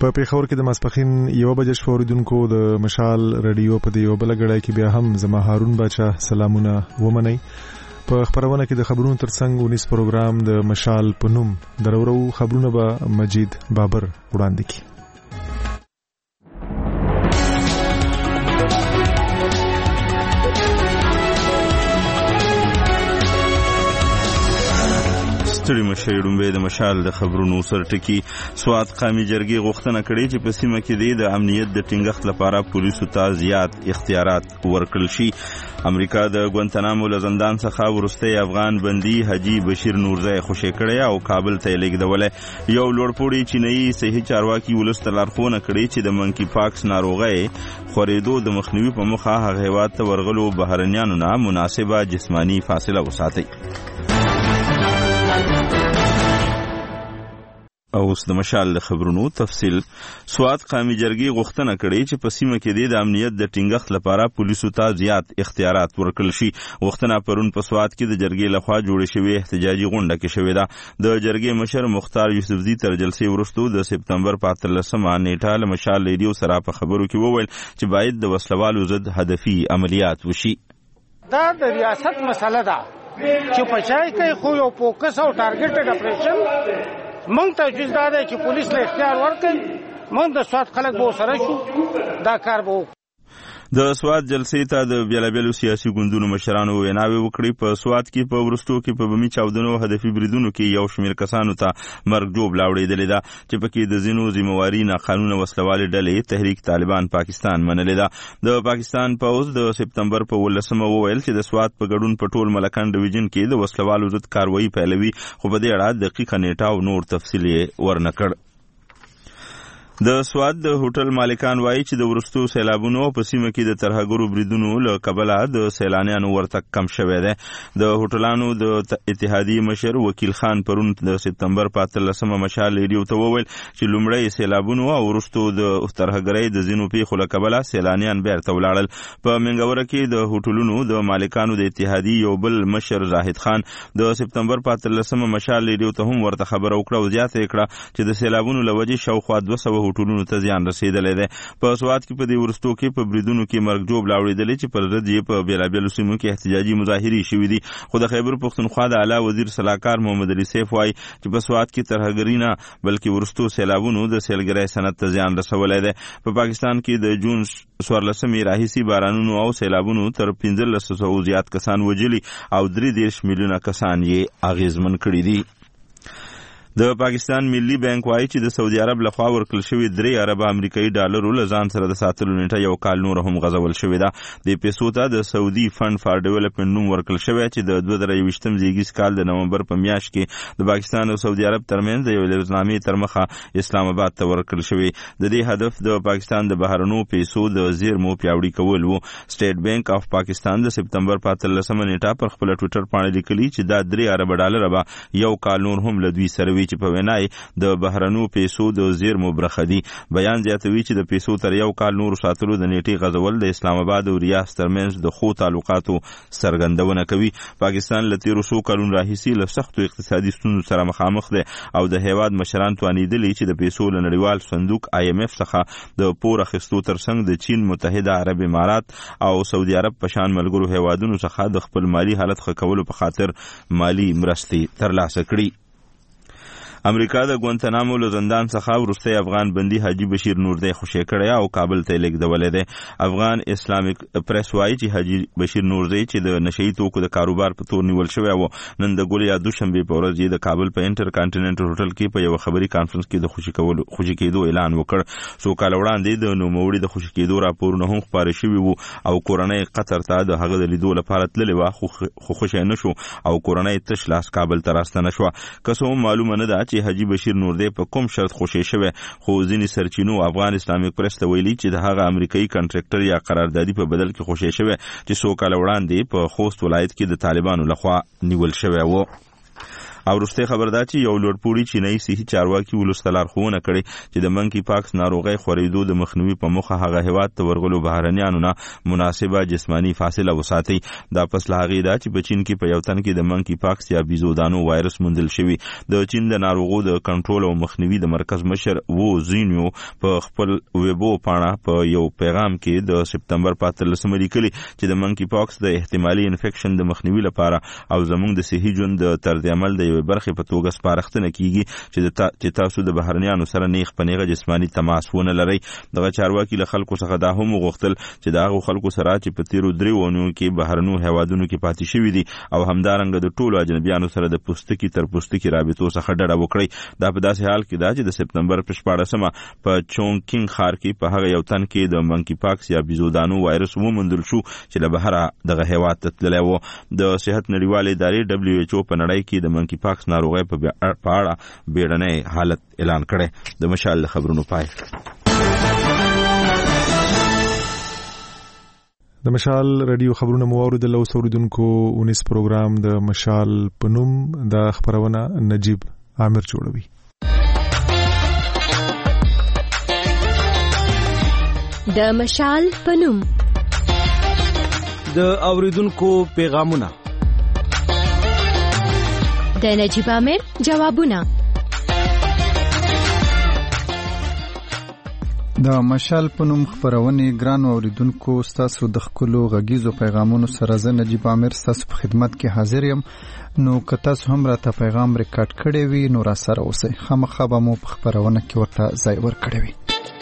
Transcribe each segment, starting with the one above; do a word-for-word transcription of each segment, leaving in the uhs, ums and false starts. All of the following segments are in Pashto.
په پیښور کې د ماسپخین یو بجې شپه اوریدونکو د مشال رادیو په دې یو بل غړای کې بیا هم زما هارون بچا سلامونه ومنئ. په خبرونه کې د خبرونو ترڅنګ ونیس پروګرام د مشال په نوم درورو خبرونه به مجید بابر وړاندې کړي. ستړي مشر ډومبه د مشال د خبرونو سرټکی سواد قومي جرګې غوښتنه کړې چې په سیمه کې د امنیت د ټینګښت لپاره پولیسو ته زیات اختیارات ورکړل شي. امریکا د ګوانتانامو له زندان څخه وروستی افغان بندي حاجي بشیر نورزی خوشې کړی او کابل ته یې لیږدولی. یو لوړپوړی چینایي صحي چارواکي ولس ته لارښوونه کړې چې د منکی پاکس ناروغۍ خورېدو د مخنیوي په موخه هغه هېواد ته ورغلو بهرنیانو نه مناسبه جسماني فاصله وساتئ. اوس د مشال د خبرونو تفصیل. سواد قومي جرګې غوښتنه کړې چې په سیمه کې د امنیت د ټینګښت لپاره پولیسو ته زیات اختیارات ورکړل شي. غوښتنه پرون په سواد کې د جرګې لخوا جوړې شوې احتجاجي غونډه کې شوې ده. د جرګې مشر مختار یوسفزي تر جلسې وروسته د سپتمبر په اتلسمه نیټه له مشال ریډیو سره په خبرو کې وویل چې باید د وسلوالو ضد هدفي عملیات وشي. دا د ریاست مسله ده چې په چای کې خو یو فوکس او ټارګټډ اپریشن مونږ ته جز دا دی چې پولیس له اختیار ورکړي، مونږ د سواد خلک به سره شو دا کار به وکړو. د سواد جلسې ته د بیلابیلو سیاسي ګوندونو مشرانو ویناوې وکړې. په سواد کې په وروستو کې په بمي چاودنو هدفي بریدونو کې یو شمېر کسانو ته مرګ جوب لاوړېدلې ده چې پکې د ځینو ذمواري ناقانونه وسلوالې ډلې تحریک طالبان پاکستان منلې ده. د پاکستان پوځ د سپتمبر په ولسمه وویل چې د سواد په ګډون په ټول ملکن ډویژن کې د وسلوالو ضد کاروایي پیلوي، خو په دې اړه دقیقه نیټه او نور تفصیل یې ورنه کړ. د سواد د هوټل مالکان وایي چې د ورستو سیلابونو په سیمه کې د ترهګرو بریدونو له کبله د سیلانیانو ورتګ کم شوی دی. د هوټلانو د اتحادیې مشر وکیل خان پرون د سپتمبر په اتلسمه مشال ریډیو ته وویل چې لومړی سیلابونو او ورستو د ترهګرۍ د ځینو پیښو له کبله سیلانیان بیرته ولاړل. په منګوره کې د هوټلونو د مالکانو د اتحادیې یو بل مشر زاهد خان د سپتمبر په اتلسمه مشال ریډیو ته هم ورته خبره وکړه او زیاته یې کړه چې د سیلابونو له وجې شاوخوا دوه سوه هوټلونو ته زیان رسیدلی دی. په سواد کې په دې وروستو کې په بریدونو کې مرګ جوب لاوړېدلی چې پر ضد یې په بېلابېلو سیمو کې احتجاجي مظاهرې شوي دي. خو د خیبر پښتونخوا د اعلی وزیر سلاکار محمد علي سیف وایي چې په سواد کې ترهګري نه بلکې وروستو سیلابونو د سیلګرۍ صنعت ته زیان رسولی دی. په پاکستان کې د جون څوارلسمې راهیسې بارانونو او سیلابونو تر پنځلس سوه زیات کسان وژلي او درې دېرش میلیونه کسان یې اغېزمن کړي دي. د پاکستان ملي بانک وایي چې د سعودي عرب لخوا ورکړل شوي درې ارب امریکایي ډالرو له ځان سره د ساتلو نیټه یو کال نور هم غځول شوې ده. دې پیسو ته د سعودي فنډ فار ډیولپمنټ نوم ورکړل شوی چې د دوه زره یوویشتم زیږیز کال د نومبر په میاشت کې د پاکستان او سعودي عرب ترمنځ د یوې لوزنامې تر مخه اسلام آباد ته ورکړل شوی. د دې هدف د پاکستان د بهرنو پیسو د زیرمو پیاوړي کول وو. سټیټ بانک اف پاکستان د سپتمبر په اتلسمه نیټه پر خپل ټویټر باندې لیکلي چې دا درې ارب ډالر به یو کال نور هم له دوی سره وي چې په وینای د بهرنو پیسو د زیرمو برخه دي. بیان زیاتوي چې د پیسو تر یو کال نور ساتلو د نیټې غځول د اسلام آباد او ریاض ترمنځ د ښو تعلقاتو څرګندونه کوي. پاکستان له تیرو څو کلونو راهیسې له سختو اقتصادي ستونزو سره مخامخ دی او د هیواد مشران توانېدلي چې د پیسو له نړیوال صندوق آی ایم اف څخه د پور اخیستو ترڅنګ د چین، متحده عرب امارات او سعودي عرب په شان ملګرو هیوادونو څخه د خپل مالی حالت ښه کولو په خاطر مالی مرستې ترلاسه کړي. امریکا د ګوانتانامو له زندان څخه وروستی افغان بندي حاجي بشیر نورزی خوشې کړی او کابل ته یې لیږدولی دی. افغان اسلامیک پریس وایي چې حاجي بشیر نورزی چې د نشهیي توکو د کاروبار په تور نیول شوی و نن د ګل یا دوشنبې په ورځ یې د کابل په انټر کانټیننټل هوټل کې په یوه خبري کانفرنس کې د خوشي کولو خوشي کېدو اعلان وکړ. څو کاله وړاندې د نوموړي د خوشي کېدو راپورونه هم خپاره شوي وو او کورنۍ قطر ته د هغه د لیدو لپاره تللې وه خو خوشی نه شو او کورنۍ تش لاس کابل ته راستنه شوه. که څه هم معلومه نه ده چې حاجي بشیر نورزی په کوم شرط خوشی شوی، خو ځینې سرچینو افغان اسلامیک پریس ته ویلي چې د هغه امریکایي کنټریکټر یا قراردادي په بدل کې خوشی شوی چې څو کاله وړاندې په خوست ولایت کې د طالبانو لخوا نیول شوی و. او وروستۍ خبر دا چې یو لوړپوړي چینایي صحي چارواکي ولس ته لارښوونه کړې چې د منکی پاکس ناروغۍ خورېدو د مخنیوي په موخه هغه هیواد ته ورغلو بهرنیانو نه مناسبه جسمانی فاصله وساتي. دا پس له هغې ده چې په چین کې په یو تن کې د منکی پاکس یا بیزودانو وایرس موندل شوی. د چین د ناروغو د کنټرول او مخنیوي د مرکز مشر وو زینیو په خپل ویبو پاڼه په یو پیغام کې د سپتمبر په اتلسمه لیکلي چې د منکی پاکس د احتمالي انفیکشن د مخنیوي لپاره او زموږ د صحي ژوند د طرز عمل د یوې برخې په توګه سپارښتنه کیږي چې تا چې تاسو د بهرنیانو سره نیغ په نیغه جسمانی تماس ونه لرئ. دغه چارواکي له خلکو څخه دا هم وغوښتل چې د هغو خلکو سره چې په تیرو درې اونیو کې بهرنیو هیوادونو کې پاتې شوي دي او همدارنګه د ټولو اجنبیانو سره د پوستکي تر پوستکي رابطو څخه ډډه وکړئ. دا په داسې حال کې ده چې د سپتمبر په شپاړسمه په چونګکینګ ښار کې په هغه یو تن کې د منکی پاکس یا بیزودانو وایرس وموندل شو چې له بهره دغه هیواد ته تللی و. د صحت نړیوالې ادارې دبلیو ایچ او په نړۍ کې د منکی پاکس ناروغۍ په اړه بیړنی حالت اعلان کړی. د مشال خبرونو پای. د مشال رادیو خبرونه مو اوریدل او اوریدونکو اونیس پروګرام د مشال پنوم د خبرونه نجیب عامر جوړوي. د مشال پنوم د اوریدونکو پیغامونه د نجیب عامر جوابونه. د مشال پنوم خبرونه ګران اوریدونکو ستاسو د خپلو غږیزو پیغامونو سره زه نجیب عامر ستاسو په خدمت کې حاضر یم. نو که تاسو هم راته پیغام ریکارډ کړی وي نو را سره اوسئ. خامخا به مو په خبرونه کې ورته ځای ورکړی وي.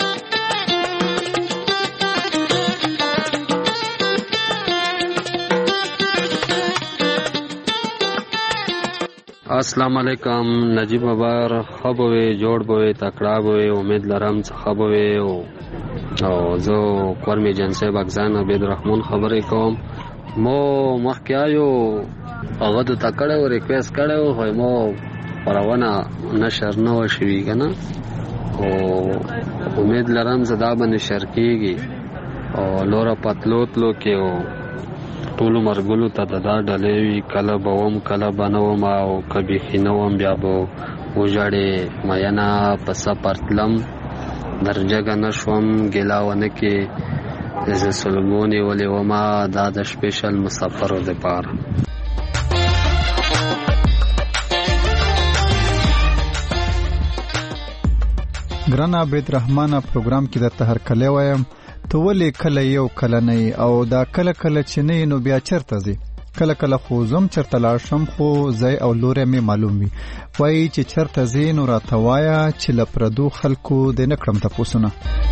السلام علیکم. نجیب بابر خبوي جوړ بوي تکړه بوي امید لرم څه خبوي او او زه کورمي جنسي بغزان عبد الرحمن خبرې کوم. مو مخکایو هغه د تکړه او ریکوست کړو خو مو پرونه نشر نه وشوي کنه او امید لرم زدا به نشر کیږي او لورا پتلوتلو کې او ټول مرګلو ته د دا ډلې وی کله بوم کله بنوم او کبي خینوم بیا بو وجړې مینا پس پرتلم درجه نشوم ګلاونه کې ز سلمونی ولې وما دا د سپیشل مسافرو د پار. ګران عبد الرحمن پروګرام کې د تهر کله وایم ته ولې کله یو کله نه او دا کله کله چې نه نو بیا چرته ځي. کله کله خو زم چرته لاړ شم خو ځای او لورې مې معلوم وي. وایي چې چرته ځي نو راته وایه چې له پردو خلکو دې نه کړم تپوسونه.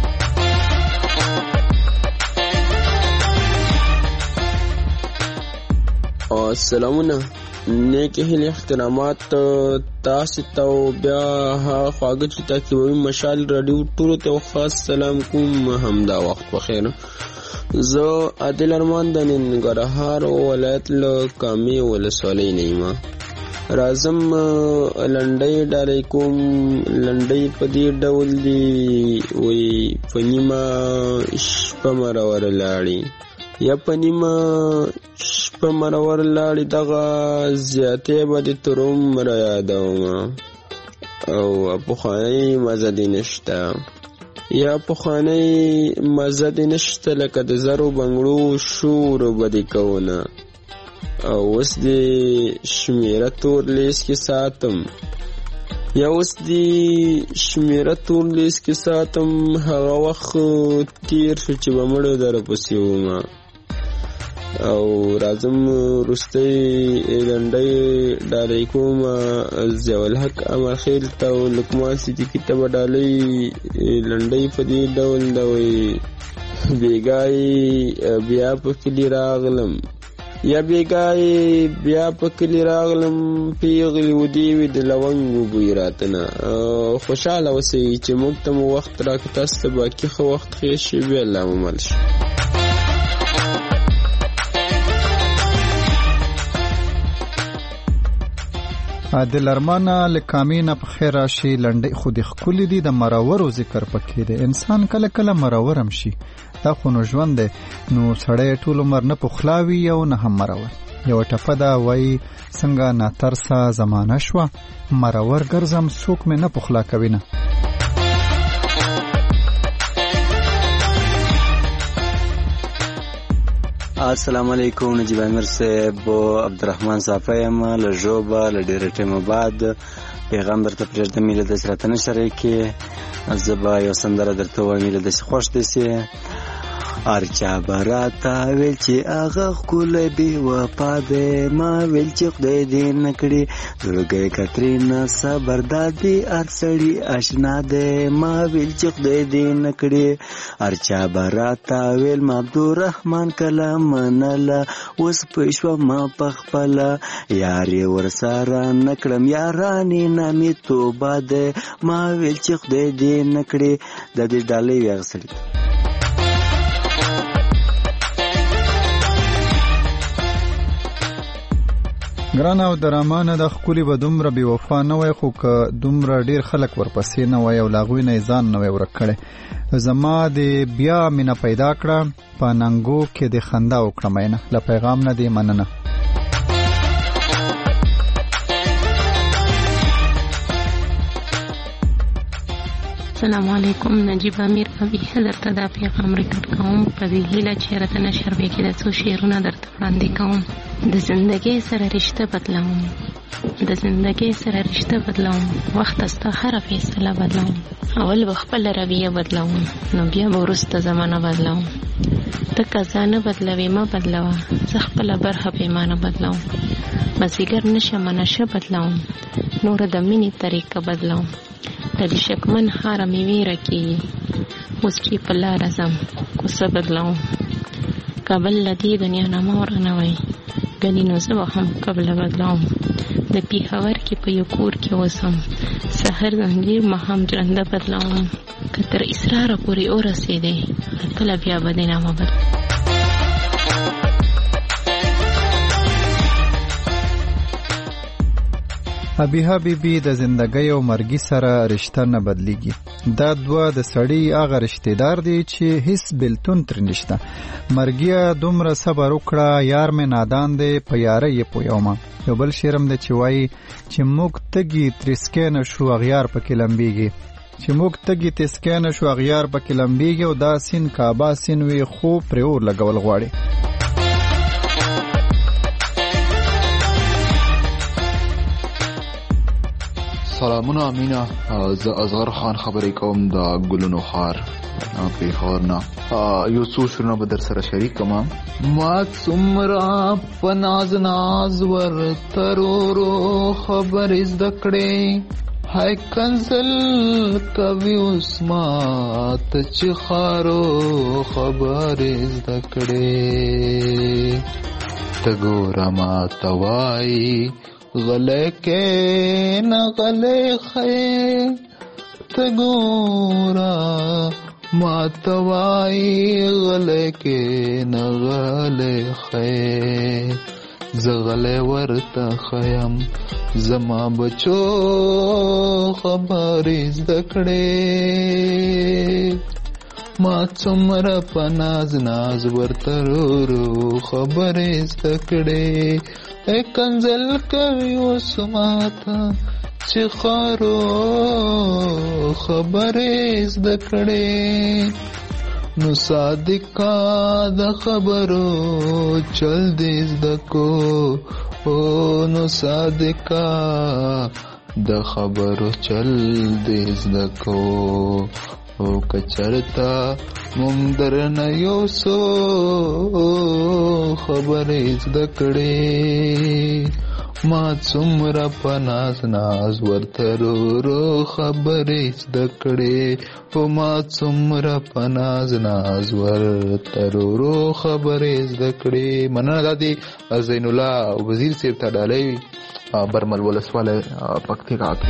سلامونه نیکه هیله احترامات تاسو ته بیا خواږه چې تاسو وي مشال رادیو ټول ته خاص سلام کوم. همدا وخت بخیر. زه عادل ارمان د ننګرهار ولایت له کامي ولسوالۍ نیمه رازم لنډۍ ډالۍ کوم. لنډۍ په دې ډول دی وی پنیمه شپه مرور لاړی یا پنیمه شپه مرور لاړی دغه زیاتې به د تروم را یادوم او پخوانی مزه دی نشته یا پخوانی مزه دی نشته لکه د زرو بنګړو شور به دی کونه او اوس دی شمیره تور لیس کې ساتم یا اوس دی شمیره تور لیس کې ساتم. هغه وخت تیر شو چې به مړو در پسې وم او رازم رستی لنډۍ ډالۍ کوم. ضیاءالحق امر خیل ته او لقمان صدیقي ته به ډالۍ لنډۍ په دې ډول ده وی بیګای بیا په کلي راغلم یا بیګای بیا په کلي راغلم پیغلې ودې وي د لونګو بوی راته نه. خوشحاله اوسئ چې موږ ته مو وخت راکړه. تاسو ته باقي ښه وخت خیر شي. بیا الله مو مل شي. عادل ارمانه لکامینه په خیر راشي. لنډۍ خو د ښکلي دي د مرورو ذکر پکې دی. انسان کله کله مرور هم شي. دا خو نو ژوند دی نو سړی ټول عمر نه پخلاوي او نه هم مرور. یو ټپه ده وای څنګه ناترسه زمانه شوه مرور ګرځم څوک مې نه پخلا کوي نه. السلام علیکم نجیب امیر صاحب عبدالرحمن صافی یم له ژوبه له ډېره ټیمه بعد پیغام درته پرېږدم مې له داسې راته نه شریکې زه به یو سندره درته وایم مې له داسې خوښ داسې هر چا به راته ویل چې هغه ښکلی بې وفا دی ما ویل چې خدای دې نه کړي زړګی کترینه صبر دا دی هر سړي اشنا دی ما ویل چې خدای دې نه کړي هر چا به راته ویل ما عبدالرحمن کله منله اوس پوه شومه په خپله یار یې ورسره نه کړم یارانې نه مې توبه دی ما ویل چې خدای دې نه کړي دا دې ډالۍ وي هغه سړي ته. ګران او درامانه د ښکلي به دومره بې وفا نه وای خو که دومره ډېر خلک ورپسې نه وای او له هغوی نه یې ځان نه وای ورک کړی زما د بیا مینه پیدا کړه په ننګو کې د خندا وکړه مینه له پیغام نه دې مننه. السلام علیکم نجیب امیر ابي درته دا پیغام ریکارډ کوم په دې هیله چې راته نشر وکړي د څو شعرونه درته وړاندې کوم. د زندګۍ سره رشته بدلوم د زندګۍ سره رشته بدلوم وخت ستا هره فیصله بدلوم اول به خپله رویه بدلوم نو بیا به وروسته زمانه بدلوم ته که ځانه بدلوې مه بدلوه زه خپله برخه پیمانه بدلوم مازدیګر نشمه نشه بدلوم نوره د مینې طریقه بدلوم د دې شکمن هاره مې ویره کېږي اوس چې په لاره ځم کوڅه بدلوم کابل له دې دنیا نه مه ورغنوئ ګنې نو زه به هم قبله بدلوم د پېښور کې په یو کور کې اوسم سحر زنجیر ماښام جرنده بدلوم که تر اصراره پورې ورسېدې کله بیا به دې نامه بدلوم. ابیها بیبي د زندګۍ او مرګي سره رشته نه بدلیږي دا دوه د سړی هغه رشتې دار دی چې هیڅ بلتون تر نشته مرګیا دومره صبر وکړه یار مې نادان دی په یاره یې پویومه. یو بل شعرم دی چې وایي چې موږ تږي ترسکی نه شو اغیار پکې لمبیږي چې موږ تږي ترسکی نه شو اغیار پکې لمبیږي او دا سین کعبه سین وي خو پرې اور لګول غواړي. سلامونه امینه زه اصغر خان خبرې کوم د ګلونو خار پیښور نه یو څو شعرونه به در سره شریکم. ما څومره په ناز ناز ورته ورو خبرې زده کړې هی کنزل کوي اوس ماته چې خارو خبرې زده کړې ته ګوره ماته وایي غلے کے نہ غلے خے تگورا ماتوائی غلے کے نہ غلے خے زغلے ورتا خیم زما بچو خبری زدکڑے ما څومره په ناز ناز ورته ورو خبرې زده کړې ای کنزل کوي اوس ماته چې خارو خبرې زده کړې نو صادقه د خبرو چل دې زده کو او نو صادقه د خبرو چل دې زده کو او کچرتا مونږ درنه یو څو خبرې زده کړې ما څومره په ناز ناز ورته ورو خبرې زده کړې او ما څومره په ناز ناز ورته ورو خبرې زده کړې. مننه دا دی زین الله وزیر صاحب ته ډالۍ وي برمل ولسواله پکتیکا کې.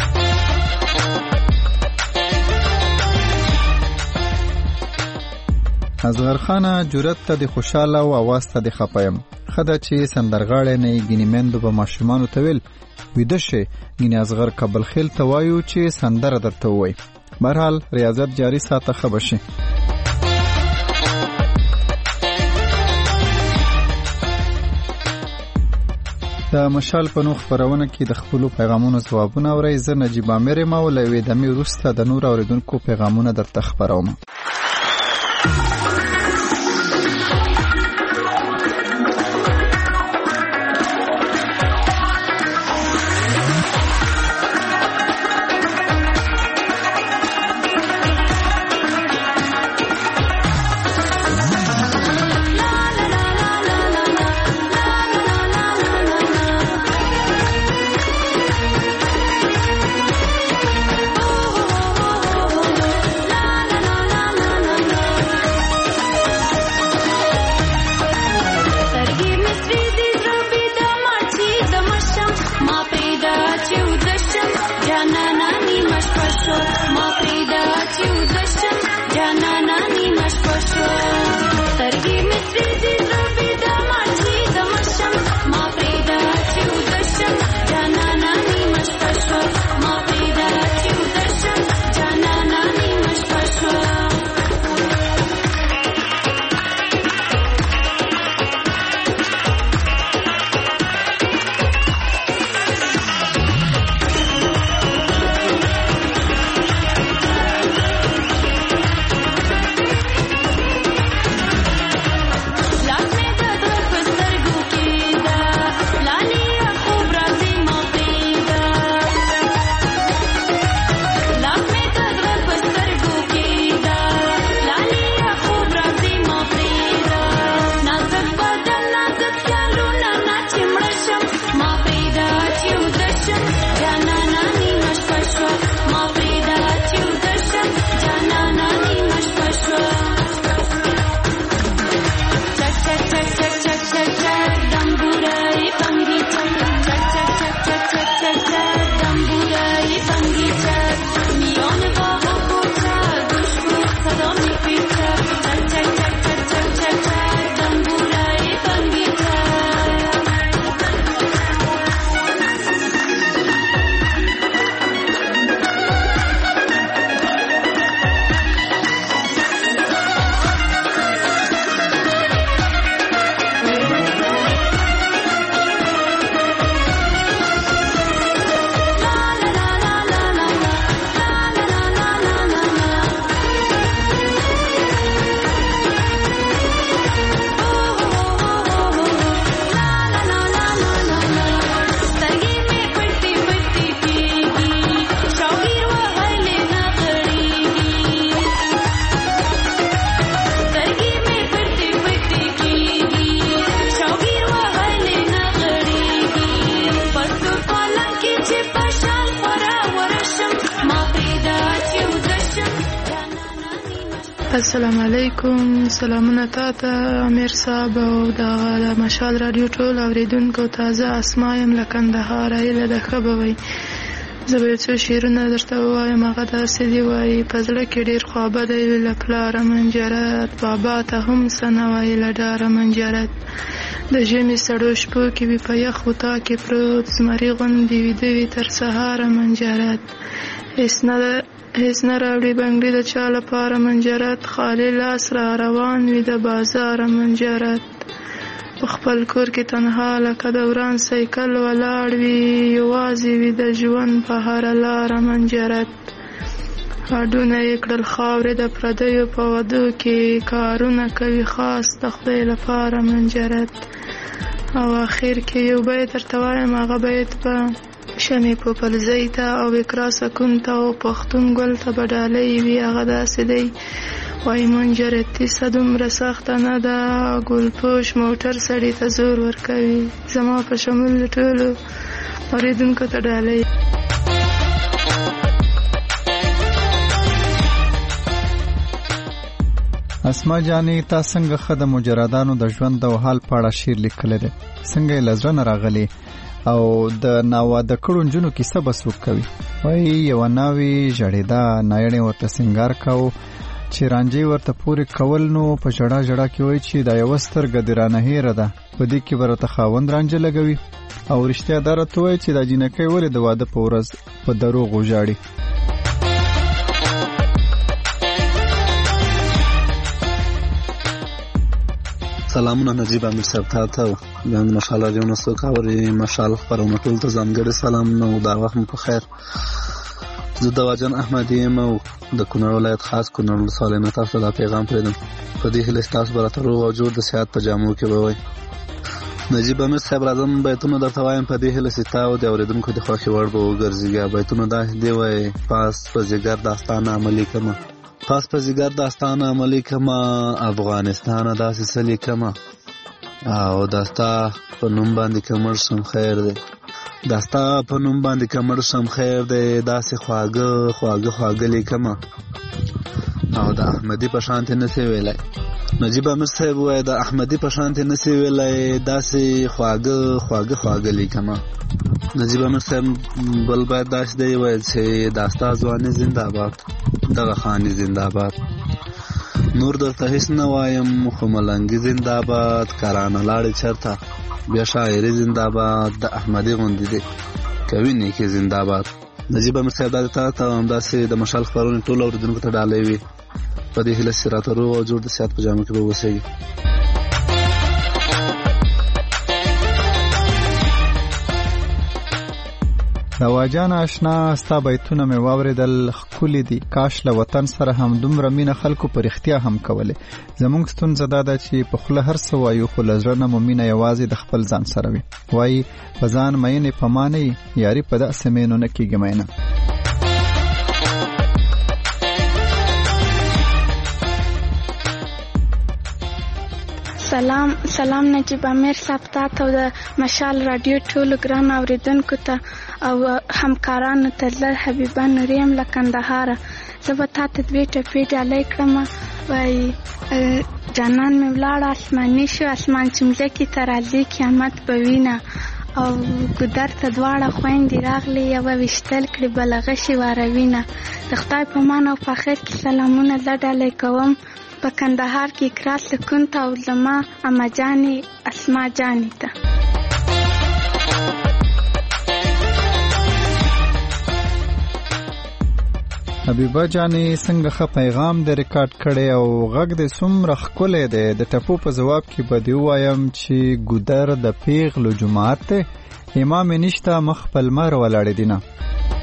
اصغر خانه جرأت ته د خوشاله او اواز ته د خپایم خدا چې سندرغاړی نه ګینې مندو به ماشومانو ته ویل ویده شي ګینې اصغر کبل خیل ته وایو چې سندره درته ووایي. بهرحال ریاضت جاری ساته ښه به شي. د مشال په نوم خپرونه کې د خپلو پیغامونو ځوابونه اورئ. زه نجیب عامر یم او له یوې دمې وروسته د نور اورېدونکو پیغامونه درته خپروم. السلام علیکم. سلامونه تاته امیر صاحب او د مشال رادیو ټول اوریدونکو. تازه اسما یم له کندهار. ایله د ښه به وي. زه به یو څو شعرونه درته ووایم. هغه داسې دي وایي: په زړه کې ډېر خوابه دی له پلاره منجرت، بابا ته هم څه نه وایي له ډاره منجرت. د ژمي سړو شپو کې وي په یخ وطا کې پروت، زمري غوندې ویده وي تر سهاره منجرت. هېڅ نه هیڅ نه راوړي بنګړي د چا لپاره منجرت، خالي لاس را روان وي د بازاره منجرت. په خپل کور کې تنها لکه د وران سایکل ولاړ وي، یوازې وي د ژوند په هره لاره منجرت. هډونه یې کړل خاورې د پردیو په ودو کې، کارونه کوي خاص د خدای لپاره منجرت. او اخر کې یو بیت درته وایم، هغه بیت به شمې په پلزۍ ته او اقرا سکون ته او پښتون ګل ته به ډالۍ وي. هغه داسې دی وایي: منجرتي څه دومره سخته نه ده، ګلپوش موټر سړي ته زور ورکوي. زما په شمول ټولو اورېدونکو ته ډالۍ. اسما جانې، تا څنګه ښه د مجردانو د ژوند او حال په اړه شعر لیکلی دی؟ څنګه یې له زړه نه راغلی؟ او د ناواده کړو نجونو کیسه به څوک کوي؟ وایي یوه ناوې ژړېده، نایڼې ورته سینګار کوو، چې رانجې ورته پورې کول. نو په ژړا ژړا کې وایي چې دا یوه سترګه دې رانه هېره ده، په دې کې به راته خاوند رانجه لګوي. او رښتیا دا راته وایي چې دا جینکۍ ولې د واده په ورځ په دروغو ژاړي. سلامونه نجیب امیر صاحب ته ته بیا د مشال راډیو نه څوک اوري مشال خپرونه ټول ته ځانګړي سلامونه او دا وخت مو په خیر. زه د واجن احمدي یم او د کونړ ولایت خاص کونړ ولسوالۍ نه تاسو ته دا پیغام پرېږدم. په دې هیله چې تاسو به راته روغ او جوړ د صحت په جامو کې به وئ. نجیب امیر صاحب راځم بیتونه درته وایم په دې هیله چې تا او د اورېدونکو د خوښې وړ به وګرځي. بیتونه داسې دی وایي: پاس په ځیګر داستان عملي کړمه، پاس په ځیګر داستان عملي کړمه، افغانستانه داسې څه لیکمه، او داستا په نوم باندې که مړ شم خیر دی، داستا په نوم باندې که مړ شم خیر دی، داسې خواږه خواږه خواږه لیکمه، او د احمدي په شانتې نسې ویلی. نجیب امیر صاحب وایي د احمدي په شانتې نسې ویلی، داسې خواږه خواږه خواږه لیکمه. نجیب امیر صاحب بل باید داسې دی ویل چې داستا ځواني زنده‌باد، دغه خاني زنده‌باد. نور درته هیڅ نه وایم خو ملنګي زنده‌باد، کرانه لاړې چرته بیا شاعري زنده‌باد، د احمدي غوندې دی کوي نیکي زنده‌باد. نجیب امیر صاحب دا ته ته همداسې د مشال خپرونې ټولو اورېدونکو ته ډالۍ وي. په دې هیله چې راته روغ او جوړ د صحت په جامو کې به اوسېږي. د واجان آشنا ستا بیتونه مې واورېدل، ښکلي دي. کاش له وطن سره هم دومره مینه خلکو په رښتیا هم کولی. زموږ ستونزه دا ده چې په خوله هر څه وایو خو له زړه نه مو مینه یوازې د خپل ځان سره وي. وایي په ځان مینې په ما نه یي، یاري په داسې مینو نه کېږي مینه. سلام سلام نجیب امیر صاحب ته او د مشال راډیو ټولو ګران اوریدونکو ته او همکارانو ته زه حبیبه نوریم له کندهاره. زه به تا ته دوې ټپې ډالۍ کړم. وایي جانان مې ولاړ اسماني شو، اسمان چې مځکې ته راځي قیامت به وینه، او ګودر ته دواړه خویندې راغلې یوه ویشتل کړي بله غشي واروینه. د خدای په امان او په خیر کې سلامونه زه ډالۍ کوم په کندهار کې اقرا سکون ته او زما اما جانې اسما جانې ته. حبیبه جانې څنګه ښه پیغام دې ریکارډ کړی او غږ دې څومره ښکلی دی. د ټپو په ځواب کې به دې ووایم چې ګودر د پیغلو جومات دی، امام یې نشته مخ په لمر ولاړې دي نه.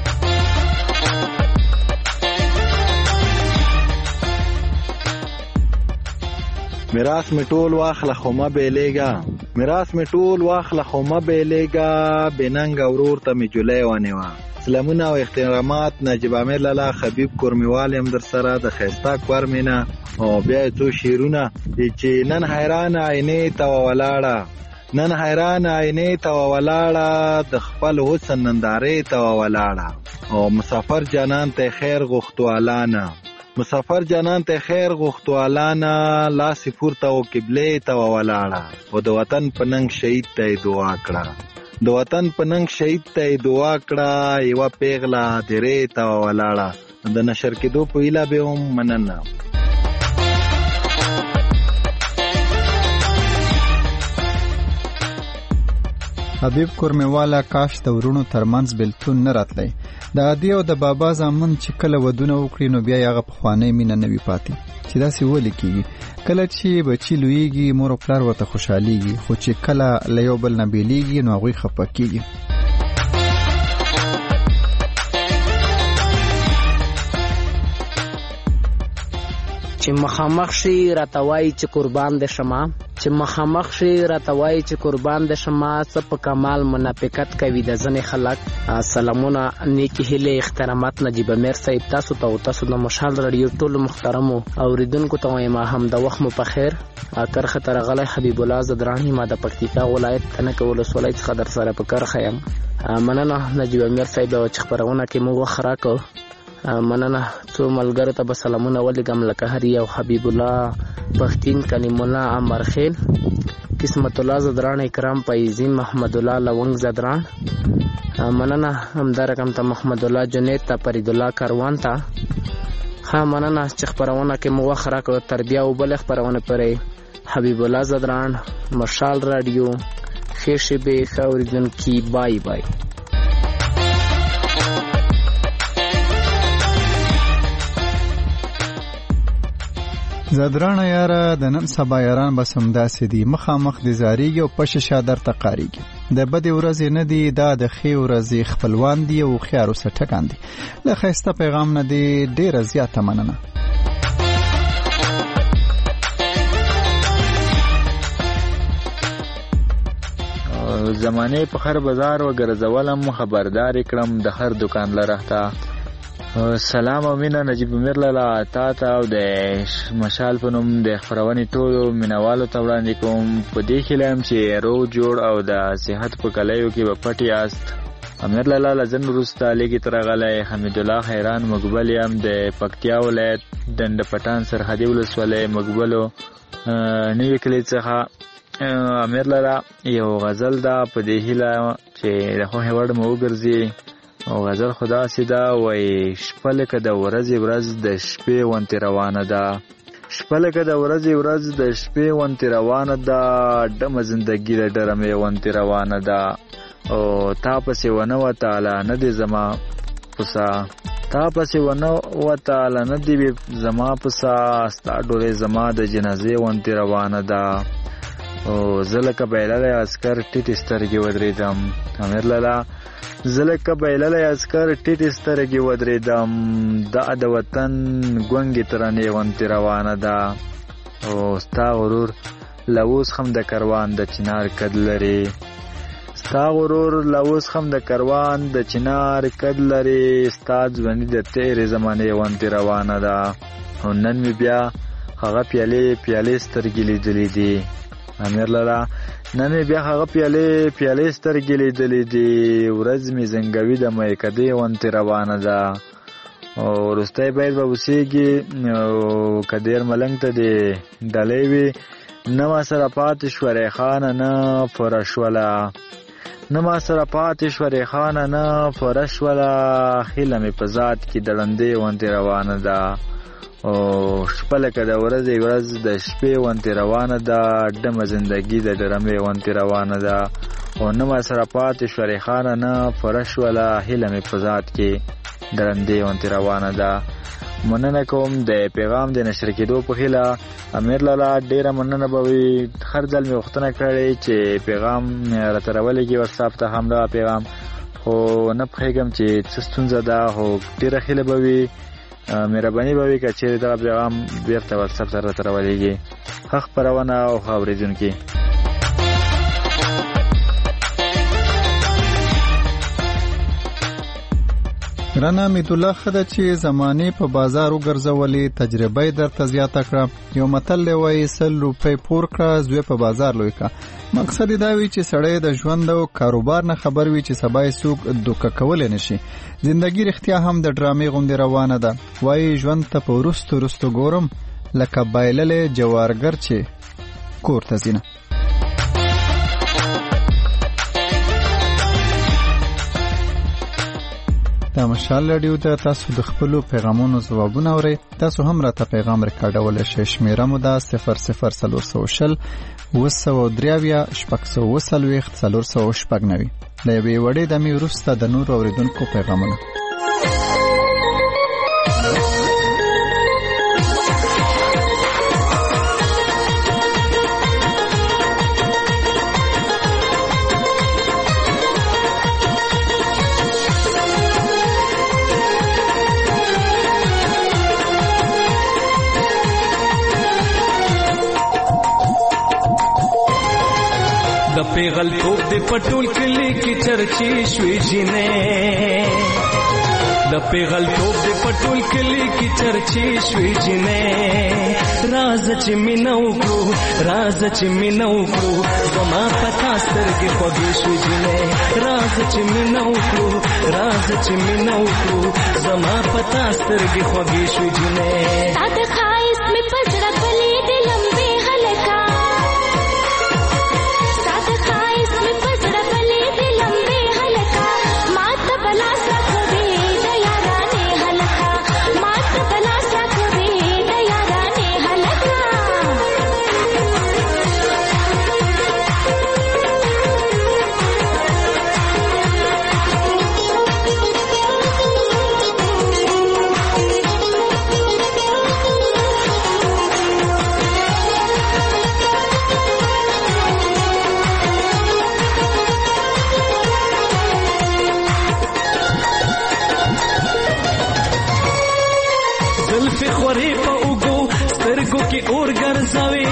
میراث می ټول واخله خو مه بیلیږه، میراث می ټول واخله خو مه بیلیږه، بېننګه ورور ته مې جولۍ ونیوه. سلامونه او احترامات نجیب امیر لالا خبیب کورمیوال یم در سره د ښایسته کور مې نه. او بیا یې څو شعرونه چې نن حیران عینې ته ولاړه، نن حیران عینې ته ولاړه، د خپل حسن نندارې ته ولاړه، او مسافر جانان ته خیر غوښتوالانه، مسافر جانان ته خیر غوښتوالانه، لاسې پورته او قبلې ته ولاړه، او د وطن په ننګ شهید ته یې دعا کړه، د وطن په ننګ شهید ته یې دعا کړه، یوه پیغله هدیرې ته ولاړه. د نشر کېدو په هیله به هم مننه. حبیب کورمیواله کاش د ورونو ترمنځ بلتون نه راتلی. د عادي او د بابا زامن چې کله ودونه وکړي نو بیا یې هغه پخوانۍ مینه نه وي پاتې. چې داسې ولې کېږي؟ کله چې بچي لویږي مور او پلار ورته خوشحالیږي، خو چې کله له یو بل نه بیلیږي نو هغوی خفه کېږي. چې مخامخ شي راته وایي چې قربان دې شمه، چې مخامخ شي راته وایي چې قربان دې شمه، څه په کمال منافقت کوي د ځینې خلک. سلامونه، نیکې هیلې، احترامات نجیب امیر صاحب تاسو ته او تاسو د مشال راډیو ټولو محترمو اوریدونکو ته وایم هم د وخت مو په خیر. کرخه ته راغلی حبیب الله زدران ما د پکتیکا ولایت تنکه ولسوالۍ څخه در سره په کرخه یم. مننه نجیب امیر صاحب چې خپرونه کې مو وخت راکړ. مننه. څو ملګرو ته به سلامونه ولیږم لکه هر یو حبیب الله پښتین، کلیم الله امرخیل، قسمت الله زدران، اکرام پایزین، محمد الله لونګ زدران. مننه. همدارنګه ته محمد الله جنید ته، فرید الله کاروان ته. ها مننه چې خپرونه کې مو وخت راکړ. تر بیا او بل خپرونه پرې حبیب الله زدران، مشال راډیو، ښې شېبې، ښه اورېدونکي، بای بای. زدرانه یاره د نن سبا یاران بس همداسې دي، مخامخ د زاریږي او پشه شادر ته قاریږي. د بدې ورځې نه دي، دا د ښې ورځې خپلوان دي او خیار اوسه ټکان دي. له ښایسته پیغام نه دی ډېره زیاته مننه. زمانه په هر بازار و ګرځولم، خبردار کړم د هر دکان لرهتا. سلام او مینه نجیب امیر لاله تا ته او د مشال په نوم د خپرونې ټولو مینوالو ته وړاندې کوم. په دې هیله یم چې روغ جوړ او د صحت په کلیو کې به پټ یاست. امیر لاله له ځنډ وروسته لږې ته راغلی. حمیدالله خیران مقبل یم د پکتیا ولایت ډنډ پټان سرحدي ولسوالۍ مقبلو نوي کلي څخه. امیر لاله یو غزل ده، په دې هیله چې د خوښې وړ مو وګرځي. او غزل خدا سیدا وای شپه لکه د ورځې ورځ د شپې وانتې روانه ده، شپه لکه د ورځې ورځ د شپې وانتې روانه ده، ډمه زندګي د ډرمې وانتې روانه ده. او تا پسې ونه وتعالی نه دی زما پسه، تا پسې ونه وتعالی نه دی زما پسه، ستا ډولې زما د جنازې وانتې روانه ده. او زه لکه بیللی عسکر ټیټې سترګې ودرېدم. امیر لاله زه لکه بیللی عسکر ټیټې سترګې ودرېدم، دا د وطن ګونګې ترانې غوندې روانه ده. او ستا غرور له اوس هم د کروان د چنار کد لري، ستا غرور له اوس هم د کروان د چنار کد لري، ستا ځواني د تېرې زمانې غوندې روانه ده. او نن مې بیا هغه پیالې پیالې سترګې لیدلې دي. امیر لاله نن مې بیا هغه پیالې پیالې سترګې لیدلې دي، ورځ مې زنګوي د میکدې غوندې روانه ده. او وروستی باید به اوسېږي او که ډېر ملنګ ته دې ډلې وي، نه ما سره پاتې شوه ریحانه نه پوره شوله، نه ما سره پاتې شوه ریحانه نه پوره شوله، هیله مې په ذات کې د ړندې غوندې روانه ده. او شپه لکه د ورځې ورځ د شپې وانتې روانه ده، ډمه زندګي د ډرمې وانتې روانه ده. او نه ما سره پاتې شوه ریحانه نه پوره شوله، هیله مې په ذات کې درندې وانتې روانه ده. مننه کوم د پیغام د نشر کېدو په هیله. امیر لاله ډېره مننه به وي. هر ځل مې غوښتنه کړې چې پیغام راته راولېږي واتساپ ته همدغه پیغام، خو نه پوهېږم چې څه ستونزه ده. خو ډېره هیله به وي، مهرباني به وي که چېرې دغه پیغام بېرته واتساپ ته راته راولېږي. ښه خپرونه او ښه اورېدونکي. ګرانه امیدالله ښه ده چې زمانې په بازار وګرځولې، تجربه یې درته زیاته کړه. یو متل دی وایي سل روپۍ پور کړه زوی په بازار لوی کړه. مقصد دا وي چې سړی د ژوند او کاروبار نه خبر وي چې سبا یې څوک دوکه کولی نشي. زندګي رښتیا هم د ډرامې غوندې روانه ده. وایي ژوند ته په وروستو وروستو ګورم لکه بایللی جوارګر چې کور ته ځینه. د مشال راډیو ته تاسو د خپلو پیغامونو ځوابونه اورئ. تاسو هم راته پیغام ریکارډولی شئ. شمیره مو ده صفر صفر څلور سوه شل اوه سوه درې اویا شپږ سوه اوه څلوېښت څلور سوه شپږ نوي. له یوې وړې دمې وروسته د نورو اورېدونکو پیغامونه. د پیغل توپ د پټول کلی کی چرچی شوي جنې، د پیغل توپ د پټول کلی کی چرچی شوي جنې، راز چې مینو کو راز چې مینو کو زما پتا سترګې خوږې شوي جنې، راز چې مینو کو راز چې مینو کو زما پتا سترګې خوږې شوي جنې. ساده خایس می پزړه بلې د لمبې هلکا، ساده خایس می پزړه بلې د لمبې هلکا، ماته بلا سکوي د یارانې هلکا، ماته بلا سکوي د یارانې هلکا. کې اور ګرځوي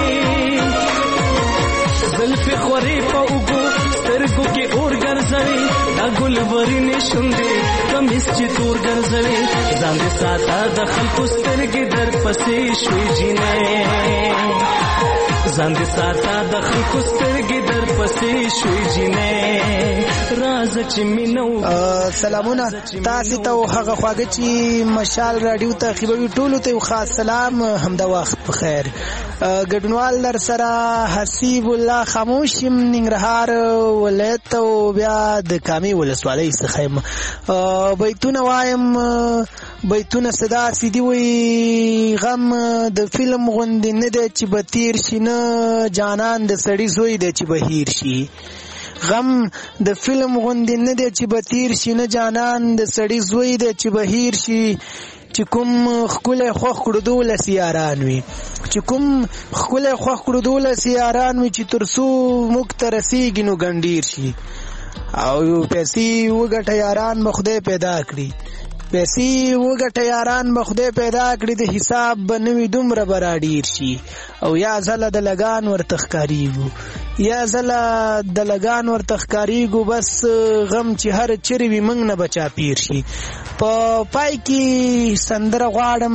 زلفې خورې په اوږو سترګو کې اور ګرځوي دا ګلورینې شونډې کمیس چې تور ګرځوي ځان دې ساته د خلکو سترګې در پسې شوي جینۍ ځان دې ساته د خلکو سترګې در پسې شوي جینۍ راځه چې مینه سلامونه تاسې ته او هغه خواږه چې مشال راډیو تعقیبوي ټولو ته یو خاص سلام همدا وخت په خیر ګډونوال در سره حسیب الله خاموش یم ننګرهار ولایت او بیا د کامې ولسوالۍ څخه یم بیتونه وایم بیتونه صدا سیدي وي غم د فلم غوندې نه دی چې به تیر شي نه جانان د سړي زوی دی چې به هیر شي غم د فلم غوندې نه دی چې به تیر شي نه جانان د سړي زوی دی چې به هیر شي چې کوم ښکلی خوښ کړو دولس یاران وي چې کوم ښکلی خوښ کړو دولس یاران وي چې تر څو موږ ته رسېږي نو ګنډیر شي او پیسې وګټه یاران به خدای پیدا کړي پیسې وګټه یاران به خدای پیدا کړي د حساب به نوي دومره به راډیر شي او یا ځله د لګان ورته ښکارېږو یا ځله د لګان ورته ښکارېږو بس غم چې هر چیرې وي موږ نه به چاپیر شي په پای کې سندره غواړم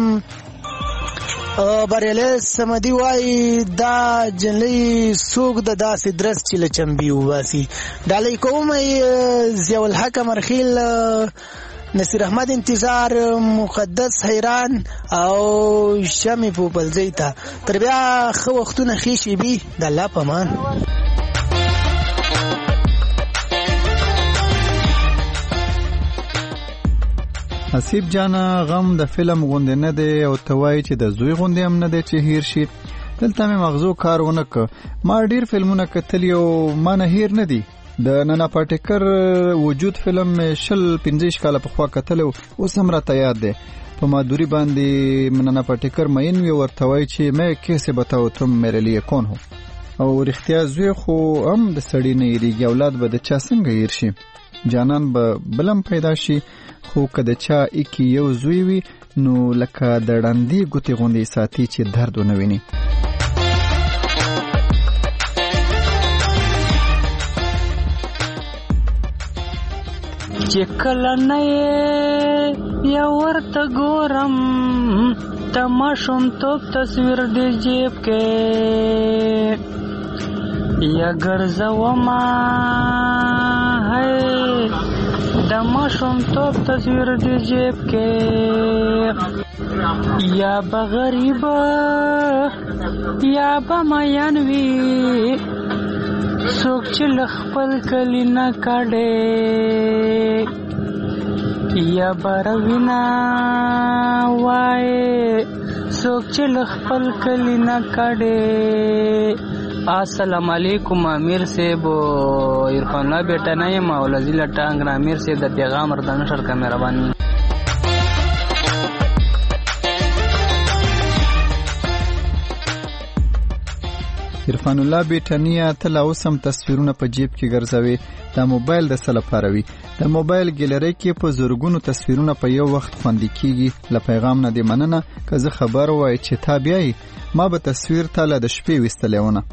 بریالی سمدي وایي دا جنلۍ څوک د داسې درس چې له چمبي وباسي ډالۍ کوم ضیاء الحق مرخیل نصیر احمد انتظار مقدس حیران او شمی پوپلزی ته تر بیا ښه وختونه ښې شېبې د الله په امان حسیب جانا غم د فلم غوندې نه دی او ته وایي چې د زوی غوندې هم نه دی چې هیر شي دلته مې مغزو کار ونه که ما ډیر فلمونه کتلی او ما نه هیر نه دي د نانا پاټیکر وجود فلم شل پنځه کاله پخوا کتلو اوس هم راته یاد دی په مادوري باندې نانا پاټیکر مین وی ورته وایي چې مې کیسه بتاو تم میرے لیے کون هو او رښتیا زوی خو هم د سړی نه یریږي اولاد به د چا څنګه هیر شي جانان به بلم پیدا شي خو که د چا اکی یو زوی وي نو لکه د ړندې ګوتې غوندې ساتي چې درد ونه ویني چې کله نه یا ورته ګورم د ماشومتوب تصویر دې جیب کې یا ګرځومه هی د ماشومتوب تصویر دې جیب کې یا به غریبه یا به میان وي څوک چې له خپل کلي نه کاډې یا به روینا وایې څوک چې له خپل کلي نه کاډې السلام علیکم امیر صاحب عرفان الله بیٹا نه یم او لذیله ټانګ نه امیر صاحب د پیغام ردان شر کا مهرباني عرفان الله بیٹانیا تل اوسم تصویرونه په جیب کې ګرځوي دا موبایل د سره پاروي د موبایل ګیلری کې په زورګونو تصویرونه په یو وخت خوندې کیږي ل پیغام نه دی مننه که زه خبر وای چې تا بیاي ما به تصویر تاله د شپې وستلېونه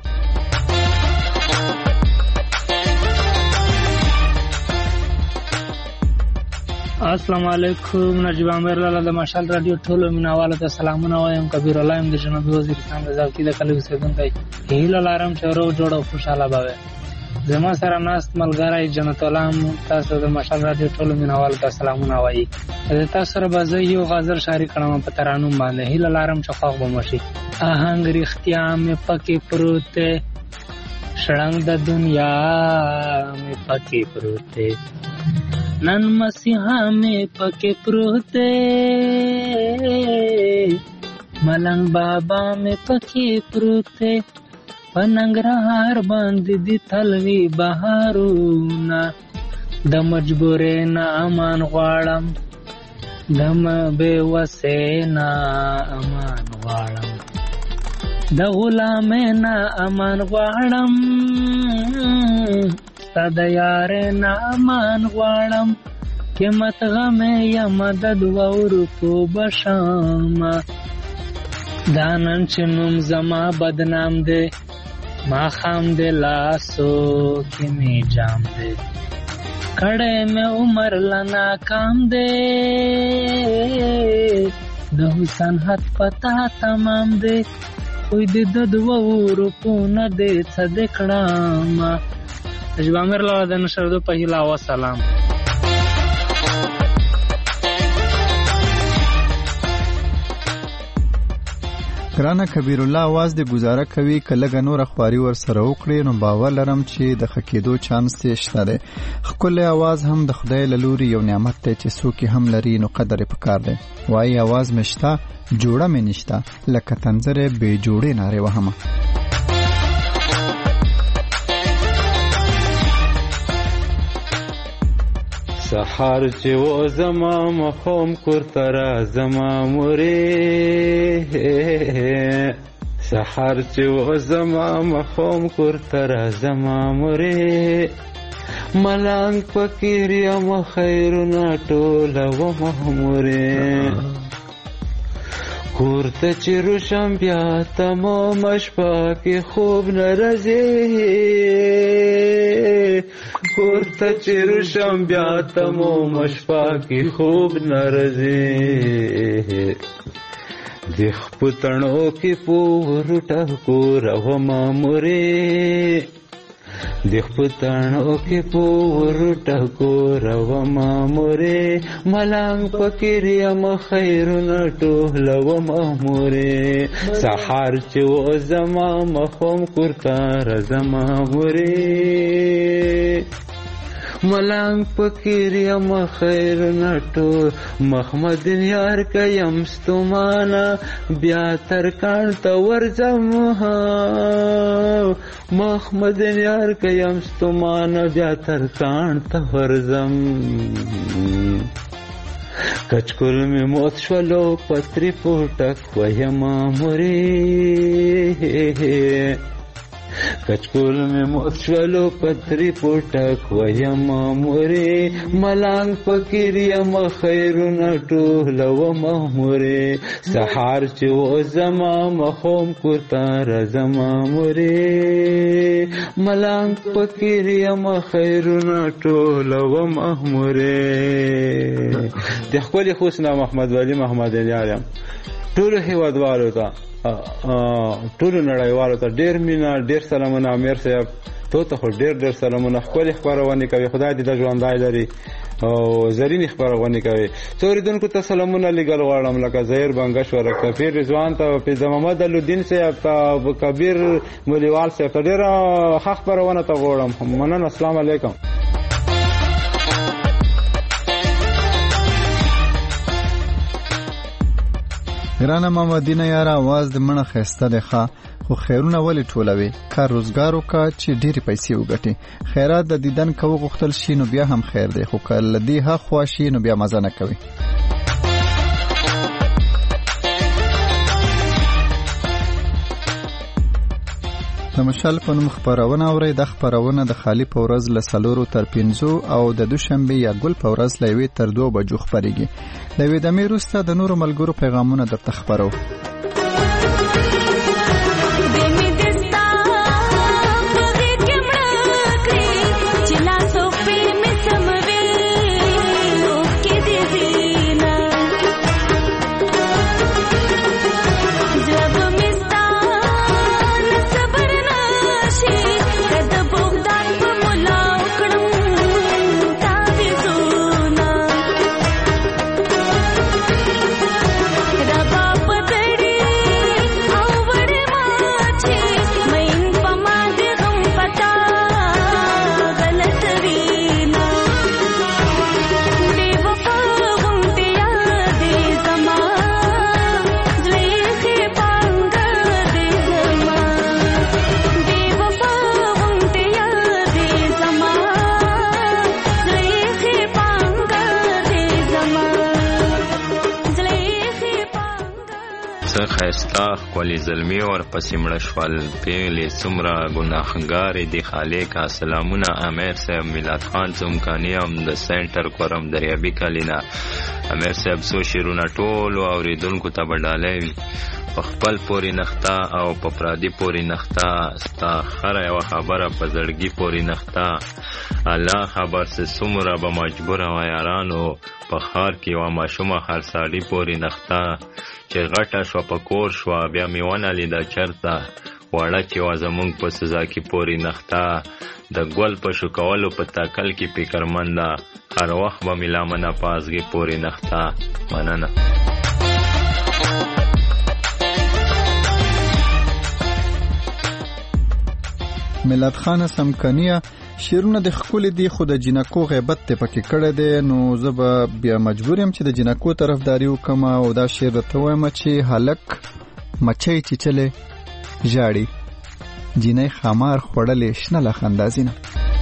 السلام علیکم نجیب امیر لاله د مشال رادیو ټولو میناواله ته سلامونه وایم کبیر الله ام د جنوبي وزیرستان د ځوکی د کلی اوسیدونکی هیله لارم چې ورو جوړ او خوشاله بوي زما سره ناس ملګری جنت الله تاسو د مشال رادیو ټولو میناواله ته سلامونه وایي تاسو سره به زه یو غزل شاعري کړم په ترانو باندې هیله لارم چې خوښ به مشي آهنګ رښتیا مې پکې پروت شړنګ د دنیا مې پکې پروت نن مسیحا میں پکے پروتے ملنگ بابا میں پکے پروتے پننگرہار باند دی تلوی بہارونا د مجبورینا امان غواړم دم بے وسینا امان غواړم د غلامینا امان غواړم ستاد یارنا امان غواړم قیمت غمه یا مدد وورکو بشام دا نن چې نوم زما بدنام دی ما خام دی لاسو کې می جام دی کړه مې عمر لنا کام دی د حسن حد پتا تمام دی خو دې د دوه ورکو نه دی څه دکړم نجیب امیر لاله د نشر دو په هیله او سلام. ګرانه کبیر الله आवाज دې گزاره کوي کله نور خواري ور سره وکړي نو باور لرم چې د خکېدو چانس یې شته ده. خپل आवाज هم د خدای له لوري یو نعمت دی چې څوک هم لري نو قدر یې پکار دی. وایي आवाज مشتا جوړه مې نشتا لکه تنظره به جوړې ناره وهمه. سحر چې و زما مخوم کورترا زما مورې سحر چې و زما مخوم کورترا زما مورې ملنګ فقیر یم خیرونه ټوله ومه مورې کورته چې روشم بیا تمام شپه کې خوب نه راځي کورته چې روشم بیا تمام شپه کې خوب نه راځي د خپتڼو کې پور ټکو روما مورې د خپتڼو کې پور ټکو روما مورې ملنګ فقیر یم خیرونه ټوله ومه مورې سحر چې و زما مخوم کورته زما مورې ملنګ فقیر یم خیرونه ټول محمد یار کیم ستومانه بیا تر کان ته ورځم محمد یار کیم ستومانه بیا تر کان ته ورځم کچکول می موت شولو پتری پوټک ویما مورې کچکول می موت شولو پتری پوټک ویما مورې ملنګ فقیر یم خیرونه ټوله ومه مورې سحر چې و زما مخوم کورته زما مورې ملنګ فقیر یم خیرونه ټوله ومه مورې د خپل خوسنا محمد ولی محمد یار یم ټول هیوادوالو ته ټول نړیوالو ته ډیر مینا ډیر سلامونه امیر صاحب تو ته ډیر ډیر سلامونه خپل خبرونه کوي خدای دې د ژوندای لري او زرین خبرونه کوي څوریدونکو ته سلامونه لګل غواړم لکه زهیر بنگشور کفیر رضوان ته پیز محمد الدین صاحب ته کبیر مولیوال صاحب ته ډیر ښه خبرونه ته غواړم مننه السلام علیکم. ګرانه مامدینه یاره आवाज د مړه خسته ده ښه خو خیرونه ولې ټولوي کار روزګار وکړه چې ډېرې پیسې وګټي خیرات د دیدن کو غوښتل شي نو بیا هم خیر دی خو که له دې ها خوا شي نو بیا مزه نه کوي. د مشال په نوم خپرونه اورئ د خپرونه د خالی په ورځ له څلورو تر پنځو او د دوشنبې یا ګل په ورځ له یوې تر دوو بجو خپرېږي. د یوې دمې وروسته د نورو ملګرو پیغامونه درته خپرو. خپل ظلمي اور پسې مړ شول پیلې څومره ګناهګارې دي خالق سلامونه امیر صاحب میلاد خان زمکانی هم د سنټر کورم دریابي کلینا امیر صاحب سو شیرونه ټول اوریدونکو ته بډالې وي په خپل پورې نخته او په پردي پورې نخته ستا خره یوه خبره په زړګي پورې نخته الله خبر سه څومره به مجبوره وه یارانو په ښار کې یوه ماشومه خرڅاډي پورې نخته چې غټه شوه په کور شوه بیا مې ونه لیده چېرته وړه چې وه زمونږ په سزاکي پورې نخته د ګل په شو کولو په تاکل کې فکرمنده هر وخت به مې لمنه په ازغې پورې نخته مننه. ملت خان سمکنیه شیرونه د خپل دی خو د جنکو غیبت ته پکې کړه دی نو زه به بیا مجبور یم چې د جنکو طرفداري وکم او دا شعر ته وایم چې هلک مچۍ چې چلې ژاړي جینۍ خمار خوړلې شنه له خندا ځینه.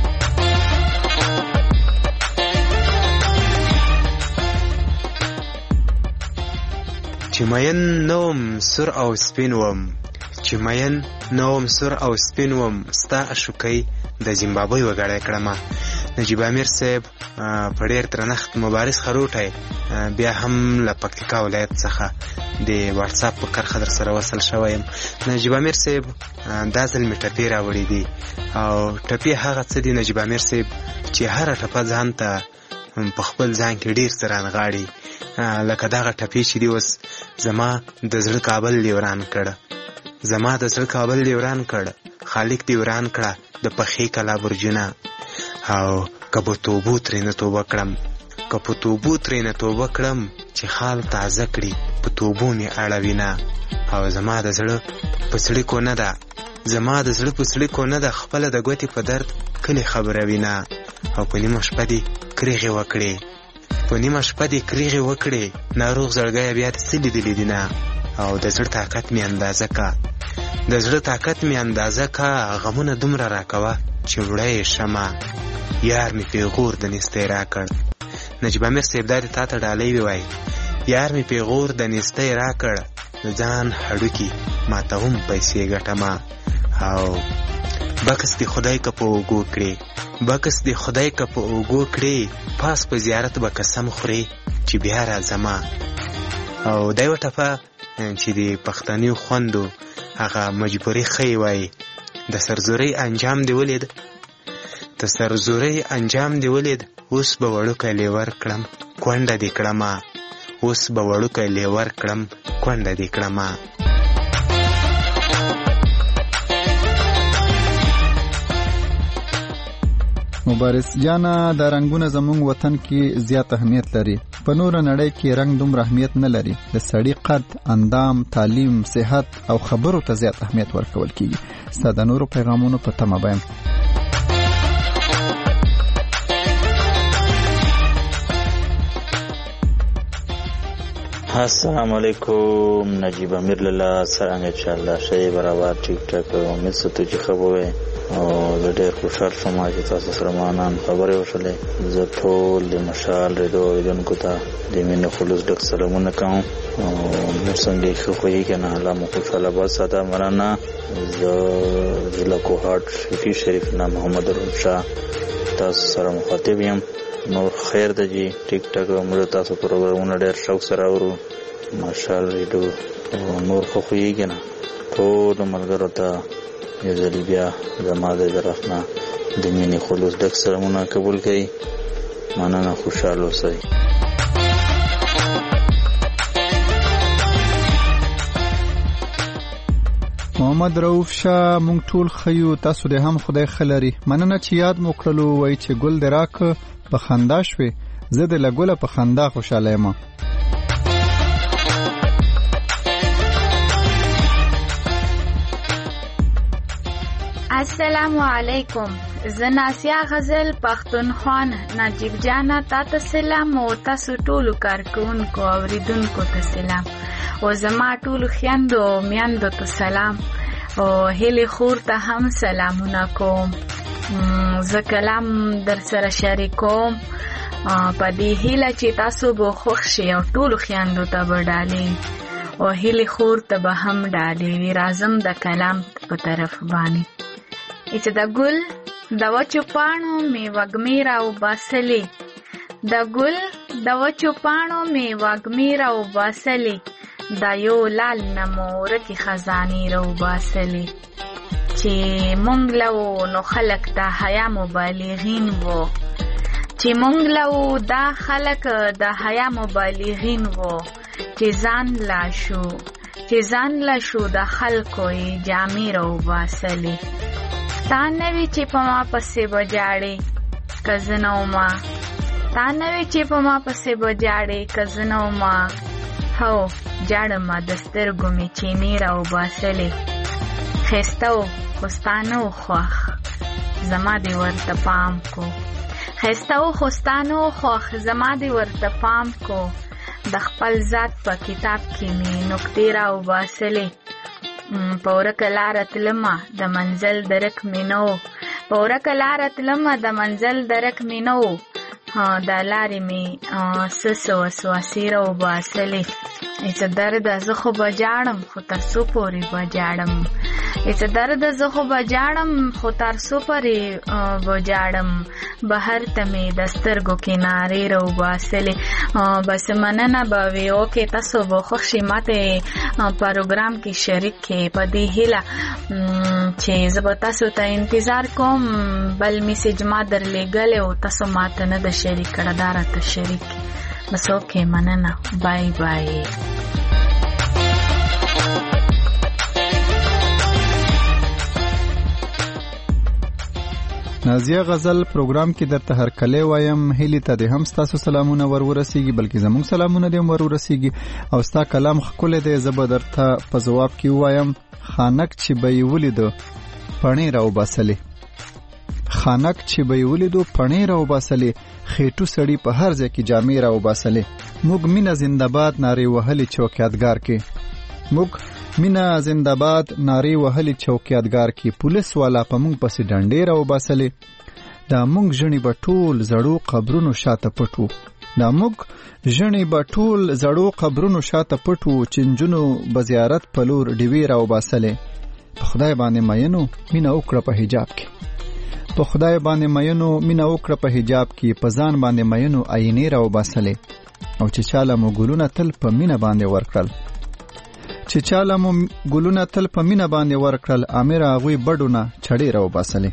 چې مین نوم سور او سپین وم چې مین نوم سور او سپین وم ستا اشوکۍ د زیمبابوې وګړی کړمه. نجیب امیر صاحب په ډېر درنښت مبارز خروټی بیا هم له پکتیکا ولایت څخه د واټساپ په کرښه در سره وصل شوی یم. نجیب امیر صاحب دا ځل مې ټپې راوړي دي او ټپې هغه څه دي نجیب امیر صاحب چې هره ټپه ځان ته په خپل ځان کې ډېر څه رانغاړي لکه دغه ټپې چې دي اوس زما د زړه کابل دې وران کړه زما د زړه کابل دې وران کړه خالق دې وران کړه د پخې کلا برجونه او که په توبو ترېنه توبه کړم که په توبو ترېنه توبه کړم چې خال تازه کړي په توبو مې اړوینه او زما د زړه په سړیکو نه ده زما د زړه په سړیکو نه ده خپله د ګوتې په درد کلي خبروینه او په نیمه شپه دې کریغې وکړې په نیمه شپه دې کریغې وکړې ناروغ زړګیه بیا دې څه لیدلي دي نه او د زړه طاقت مې اندازه که د زړه طاقت مې اندازه که غمونه دومره راکوه چې وړی شمه یار مې پیغور د نیستۍ راکړ. نجیب امیر صاحب دا دې تا ته ډالۍ ووایي یار مې پیغور د نیستۍ راکړ د ځان هډوکي ماته هم پیسې ګټمه او بکس دې خدای که په اوږو کړې بکس دې خدای که په اوږو کړې پاس په زیارت به قسم خورې چې بیا راځمه. او دا یوه ټپه چې د پښتنیو خوندو هغه مجبوري ښیي وایي د سرزورۍ انجام دې ولید د سرزورۍ انجام دې ولید اوس به وړوکی لیور کړم کونډه دې کړمه اوس به وړوکی لیور کړم کونډه دې کړمه. مبارز جانا دا رنگونه زمونږ وطن کې زیات اهمیت لري په نور نړۍ کې رنگ دومره اهمیت نه لري د سړي قد اندام تعلیم صحت او خبرو ته زیات اهمیت ورکول کیږي. ساده نورو پیغامونو په تمه بایم. السلام علیکم نجیب امیر لاله څرنګه انشاءالله شی برابر ټیک ټاک امید ستو چې خبره او زه ډېر خوشحال شوم چې تاسو سره مانان خبرې وشولې. زه ټول د مشال ریډیو اوریدونکو ته د مینې خلوص ډک سلامونه کوم او موږ څنګه ښه خوښي که نه الله مو خوشحاله باد ساته. مننه. زه ضلع کوهاټ شفیع شریف نه محمد رومشاه تاسو سره مخاطب یم. نور خیر ده جی ټیک ټاک موږ تاسو پروګرامونه ډېر شوق سره اورو مشال ریډیو نور خو خوښي که نه ټولو ملګرو ته یو ځلې بیا زما د طرف نه د مینې خلوص ډک سلامونه قبول کړئ. مننه. خوشحال اوسئ. محمد رؤوف شاه مونږ ټول خیو تاسو دې هم خدای خلري مننه چې یاد مو کړلو وای چې ګل دې راک په خندا شوي زه د لګوله په خندا خوشاله یم. السلام علیکم. زه ناسیا غزل پښتونخوا نجیب جانا تاسو سلام او تاسو ټول کارکونکو اوریدونکو ته سلام او زما ټول خويندو میاندو ته سلام او هلي خور ته هم سلامونه کوم. زه کلام در سره شریکوم په دې هیله چې تاسو به خوښ شئ او ټول خويندو ته وډالي او هلي خور ته به هم ډالي وی راځم د کلام په طرف باندې. چې د ګل د وچو پاڼو می وږمې راوباسلې د ګل د وچو پاڼو می وږمې راوباسلې دا یو لال نمو ورکی خزانی رو باسلی چې مونږ لو نو خلق دا حیا مبالغین وو چې مونږ لو دا خلق دا حیا مبالغین وو چې ځان لا شو چې ځان لا شو د خلکو یې جامې رو باسلی تا نوی چې په ما پسې بجاړې کزنو ما تا نوی چې په ما پسې بجاړې کزنو ما هو جاړه ما د سترګو مې چینې رو باسلی خسته و خوستانه و خوښ زما دې ورته پام کو خسته و خوستانه و خوښ زما دې ورته پام کو د خپل ذات په کتاب کې مې نکتې را وباسلې په ورکه لاره تلمه د منزل درک مې نه و په ورکه لاره تلمه د منزل درک مې نه و دا لارې مې څه څه وسواسې را وباسلې ایسه درده زه خو به جاړم خو تر څو پورې به جاړم ایسه درده زه خو به جاړم خو تر څو پورې به جاړم بهر ته مې د سترګو کنارې را وباسلې بس مننه به وي اوکې تاسو به خوښ شئ ماته پروګرام کې شریک کړئ په دې هیله چې زه به تاسو ته انتظار کوم بل میسیج ما درلېږلی او تاسو ماته نه ده شریک کړه دا راته شریک کړئ بس اوکې مننه بای بای نازیه غزل پروګرام کې درته هر کله وایم هیلی ته د هم تاسو سلامونه ور ورسیږي بلکې زموږ سلامونه دې ور ورسیږي او ستا کلام خپل دې زبر درته په جواب کې وایم خانک چې به ولیدو پڼې راو باسلې خانک چې به ولیدو پڼې راو باسلې خېټو سړی په هر ځای کې جامې راو باسلې موږ مینا زنده‌باد نارې وهلې چوکیادګار کې موږ مینا زنده‌باد نارې وهلې چوکیادګار کې پولیس والا په موږ پسې ډنډې راو باسلې دا موږ ژنې په ټول زړو قبرونو شاته پټو دا موږ ژنې په ټول زړو قبرونو شاته پټو چنجونو بزیارت په لور ډیوی راو باسلې په خدای باندې مینو مینا وکړه په حجاب کې په خدای باندې مینو مینا وکړه په حجاب کې په ځان باندې مینو عینې راو باسلې او چې چاله مو ګلونه تل په مینا باندې ورکړل چې چاله مو ګلونه تل په مینا باندې ورکړل امیر هغوی بډونه چړې راو باسلې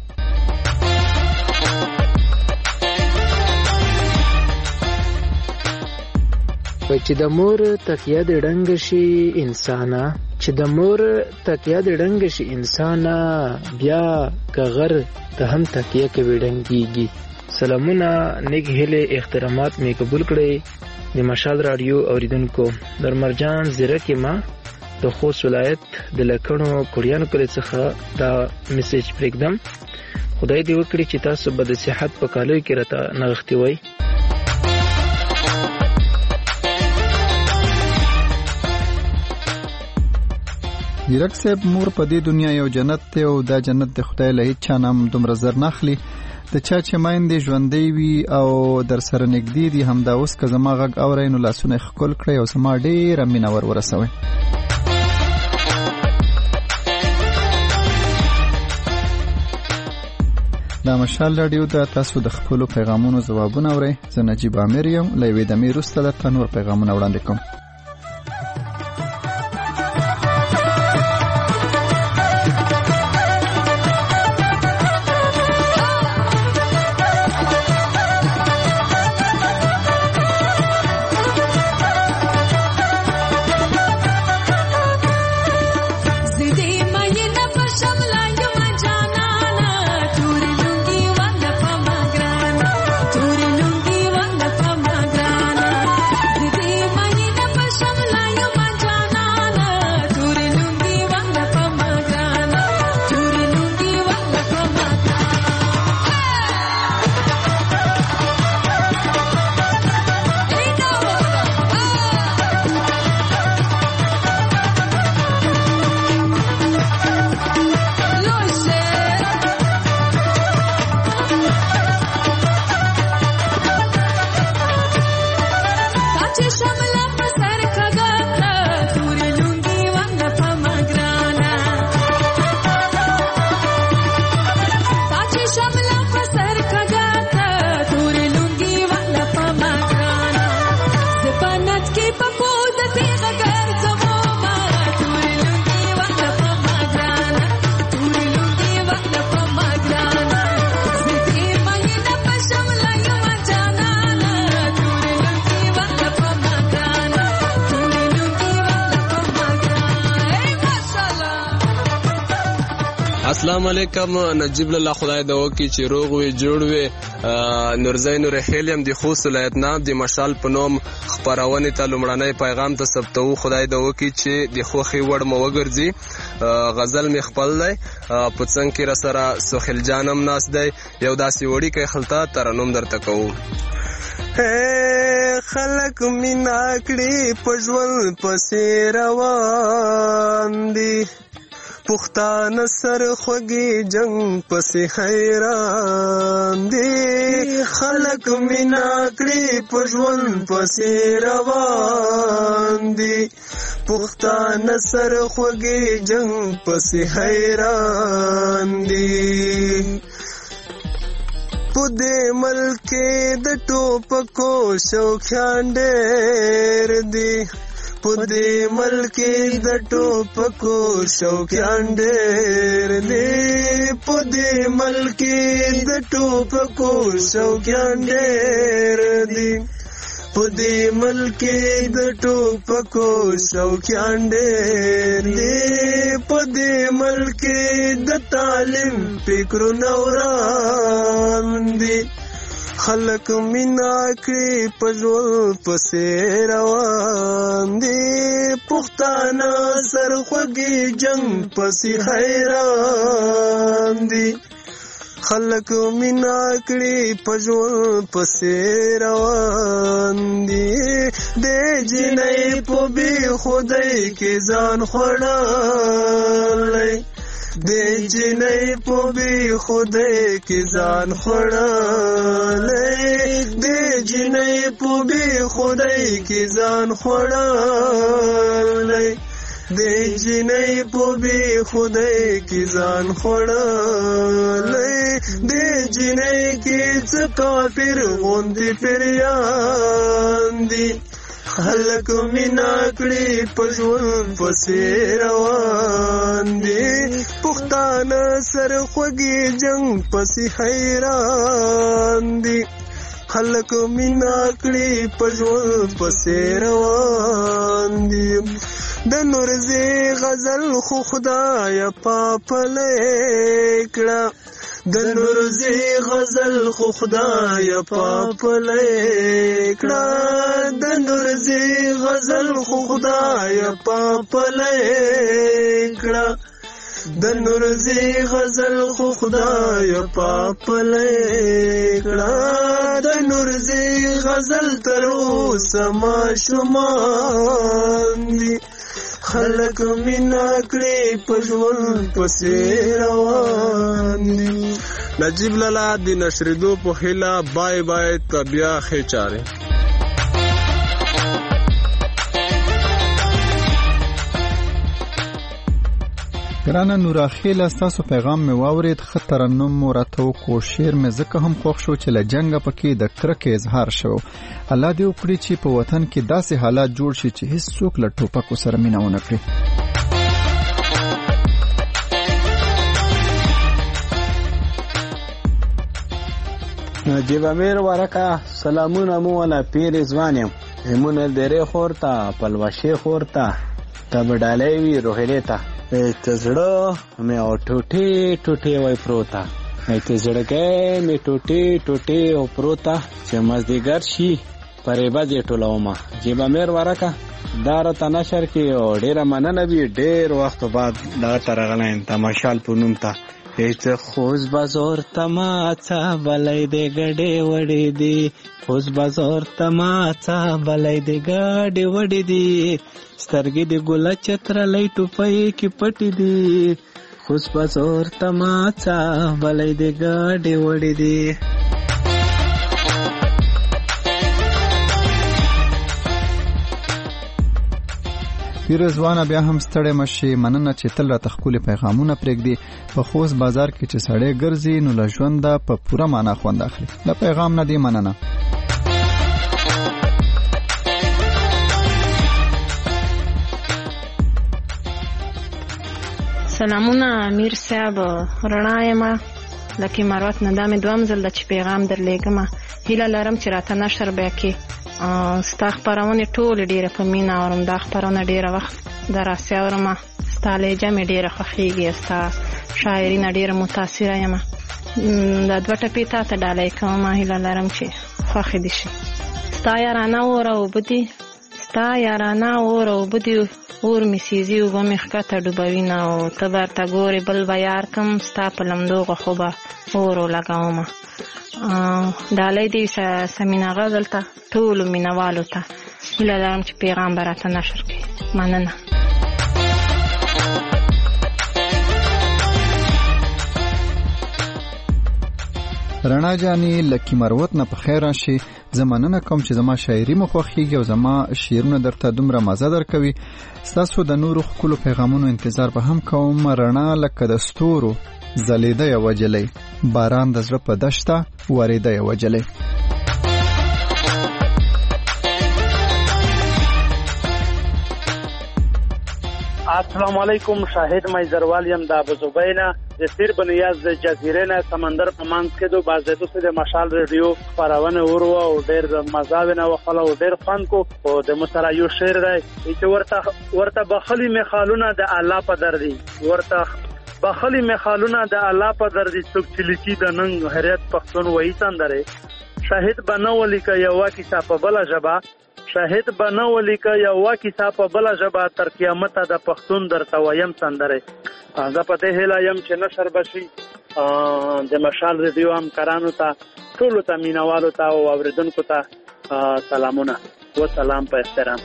چې د مور تکیه د ډنګ شي انسانا چې د مور تکیه د ډنګ شي انسانا بیا کغر ته هم تکیه کوي ډنګيږي سلامونه نیک هله احترامات می قبول کړئ د مشال رادیو اوریدونکو درمرجان زیرکه ما د خوست ولایت د لکړو کوریانو کلی څخه دا میسج پرېږدم خدای دې وکړي چې تاسو به د صحت په کالو کې راته نغښتي وای ډیرک صاحب مور په دې دنیا یو جنت ته او دا جنت د خدای له هیڅ چا نام دومره زر ناخلي د چا چې مایندې ژوندۍ وي او در سره نږدې دي همدا اوس که زما غږ اورئ نو لاسونه ښکل کړئ او زما ډېره مینه ور ورسوئ دا مشال راډیو ته تاسو د خپلو پیغامونو ځوابونه اورئ زه نجیب عامر یم له یوې دمې وروسته درته نور پیغامونه وړاندې کوم Turi lungi wanga pamagrana, turi السلام علیکم. نجیب الله خدای د وکي چې روغ وي جوړ وي. نورزی نور خیلیم د خوست ولایت نه د مشال په نوم خبرونه ته لمړنۍ پیغام ته ثبتو. خدای د وکي چې د خوخي وړ مو وګرځي. غزل می خپل دی په څنګه کې را سره سخیل جانم ناس دی یو داسې وړي کې خلطه ترنم درته کوو. خلق مینا کړي پژول پسې روان دي پختان سر خوږی جنگ پسې حیران دي خلق مینا کړي پژول پسې روان دي پختان سر خوږی جنگ پسې حیران دي پدې ملک د ټوپکو شوقیان ډېر دي پدې ملک د ټوپکو شوقیان ډېر دي پدې ملک د ټوپکو شوقیان ډېر دي پدې ملک د ټوپکو شوقیان ډېر دي پدې ملک د تعلیم فکرونه وران دي خلق مینا کړي پژول پسې روان دي پښتانه سر خوږی جنگ پسې حیران دي خلق مینا کړي پژول پسې روان دي د جنۍ په بی خدای کې ځان خړلای د جنۍ په بی خدای کې ځان خړلای د جنۍ په بی خدای کې ځان خړلای د جنۍ په بی خدای کې ځان خړلای د جنۍ کې څه کافر غوندې پریان دي خلق مینا کړي پژول پسې روان دي پښتانه سر خوږی جنگ پسې حیران دي خلق مینا کړي پژول پسې روان دي د نورزی غزل خو خدای پاپ لیکړه د نورزی غزل خو خدای پاپ لیکړه د نورزی غزل خو خدای پاپ لیکړه د نورزی غزل خو خدای پاپ لیکړه د نورزی غزل تر اوسه ماشومان دي خلق مینا کړي پژول پسې روان دي. نجیب لالا د نشریدو په هیله بای بای طبیا خېچاره. ګرانه نوراخیل ستاسو پیغام مې واورید ښه ترنم مو راته وکړو شعر مې ځکه هم خوښ شو چې له جنګه پکې د کرکې اظهار شو الله دې وکړي چې په وطن کې داسې حالات جوړ شي چې هیڅوک له ټوپکو سره مینه ونه کړي. نجیب امیر ورکه سلامونه مو ولا پیر ځوان یم زمون درې خورته پلوشي خورته تبډالې وی روهلې ته تزړه مې او ټوټي ټوټي وای پروتا ایته زړګې مې ټوټي ټوټي او پروتا چې مزدګر شي پرې باندې ټولومه. جیب امیر ورکه دار ته نشر کې او ډیره مننه وی ډیر وخت بعد دا ترغلین تماشال پونم ته هیڅ خوز بازار تماچا بلای دې ګډې وړې دي خوز بازار تماچا بلای دې ګډې وړې دي سترګې دې ګل چتر لای ټوپای کې پټې دي خوز بازار تماچا بلای دې ګډې وړې دي. پیرزوانه بیا هم ستړی مشي مننه چې تل راته ښکلي پیغامونه پرېږدي په خوست بازار کې چې سړی ګرځي نو له ژونده په پوره معنا خوند اخلي. له پیغام نه دی مننه. سلامونه امیر صاحب رڼا یم لکه مروت نه دا مې دوهم ځل ده چې پیغام درلېږم هیله لرم چې راته نشر بیا کې ستا خپرونې ټولې ډېره په مینه اورم دا خپرونه ډېره وخت د راسې اورم ستا لهجه مې ډېره خوښېږي ستا شاعري نه ډېره متاثره یم. دا دوه ټپې تا ته ډالۍ کوم، هیله لرم چې خوښې دې شي. ستا یارانه اور اوبه دي، ستا یارانه اور اوبه دي، اور مې سیزي اوبه مې ښکته ډوبوینه، او ته برته ګورې بل به یار کم، ستا په لمدو غوښو به اور ولګومه. ډالۍ دې سمینا غزل ته ټولو مینهوالو ته، هیله لرم چې پیغام به راته نشر کړي. مننه. رڼا جانې لکي مروت نه په خیر راشي. زه مننه کوم چې زما شاعري مو خوښیږي او زما شعرونه درته دومره مزه درکوي. ستاسو د نورو ښکلو پیغامونو انتظار به هم کوم. رڼا لکه د ستورو ځلېده یوه جلۍ، باران د زړه په دشته ورېده یوه جلۍ. السلام علیکم. شاهد میزروال یم د ابوظبینا د سیر بنیاز د جزیره نه سمندر په منځ کې دو بازدو سره د مشال ریډیو خبرونه ورو او ډېر مزاونه وخلا او ډېر فن کو او د مسرا یو شعر دی چې ورته ورته بخلی مخالونه د الله په دردي، ورته بخلی مخالونه د الله په دردي، څوک چې لیکي د نن هریت پښتون وایي سندره. شاهد بنولې ک یو کیسه په بل ژبه، شاهد بنولې ک یو کیسه په بل ژبه، تر قیامت د پښتون درته وایم سندره. زه په دې هیله یم چې نشر بشي د مشال ریډیو هم کرانو ته، ټولو ته مینوالو ته او اوریدونکو ته سلامونه و سلام په احترام.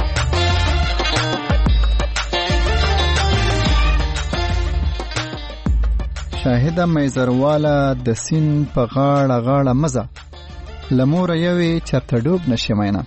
شاهده میزرواله د سین په غاړه غاړه مزه، لموره یوې چرته ډوب نشي مینه.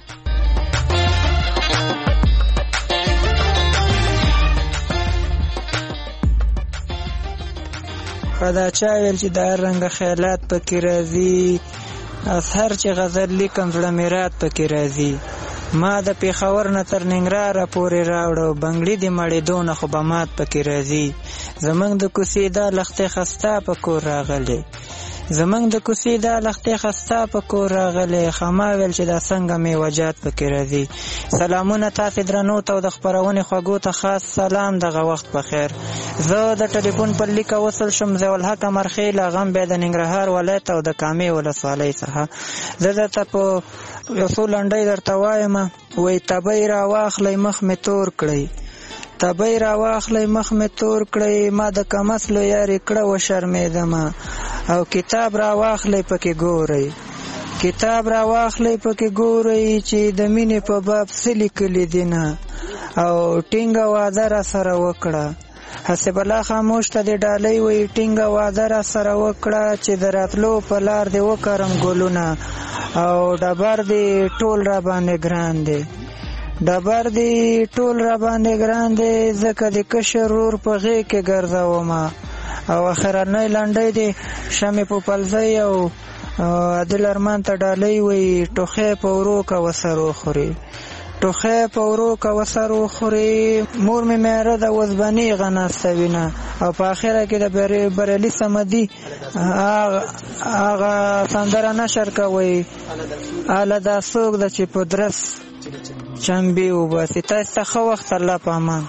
دا چا ویل چې دا رنګ خیالات پکې راځي، از هر چې غزل لیکم زړه مې رات پکې راځي. ما د پېښور نه تر ننګرهاره پورې راوړو، بنګړي د مړېدو نه خو به مات پکې راځي. زمونږ د کوڅې دا لښتې خسته په کور راغلی، زمونږ د کوڅې دا لښتې خسته په کور راغلی، خما ویل چې دا څنګه مې وجات پکې راځي. سلامونه تاسې درنو ته او د خپرونې خوږو ته خاص سلام، دغه وخت په خیر. زه د ټلیفون پر لیکه وصل شم، ضیاءالحق امرخیل غم بیا د ننګرهار ولایت او د کامې ولسوالۍ څخه. زه درته په یو څو لنډۍ درته وایم. وایي تبۍ را واخلی مخ مې تور کړئ، تبۍ را واخلی مخ مې تور کړئ، ما د کمسلو یارې کړه وشرمېدمه، او کتاب را واخلی پکې ګورئ، کتاب را واخلی پکې ګورئ چې د مینې په باب څه لیکلي دي نه، او ټینګه واده را سره وکړه. حسب الله خاموش ته د ډالۍ وایي ټینګه واده را سره وکړه، چې د راتلو په لار دې وکرم ګلونه، او ډبر دې ټول را باندې ګران دی، ډبر دې ټول را باندې ګران دی، ځکه د کشر ورور په غېږ کې ګرځومه. او اخرنۍ لنډۍ دې شمې پوپلزۍ او عادل ارمان ته ډالۍ وایي ټوخی په ورو که وسر وخوري، ټوخی په ورو که وسر وخوري. مور مې میاره د وزبني غناسته وینه، او په اخره کې د بریالي صمدي هغه سندره نشر کوي، اله دا څوک ده چې په درس چمبې وباسي. تاسو ته ښه وخت، الله په امان.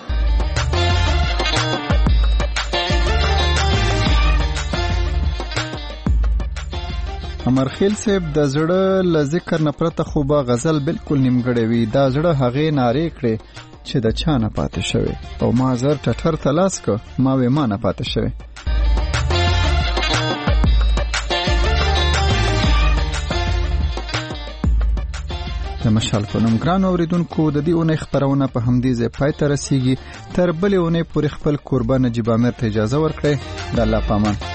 امرخیل صاحب د زړه له ذکر نه پرته خو به غزل بالکل نیمګړی وي. دا زړه هغې نارې کړې چې د چا نه پاتې شوی، او ما زر ټټر ته لاس که ما وې ما نه پاتې شوی. د مشال په نوم ګرانو اورېدونکو، د دې اونۍ خپرونه په همدې ځای پای ته رسیږي. تر بلې اونۍ پورې خپل کوربه نجیب امیر ته اجازه ورکړئ. د الله په امان.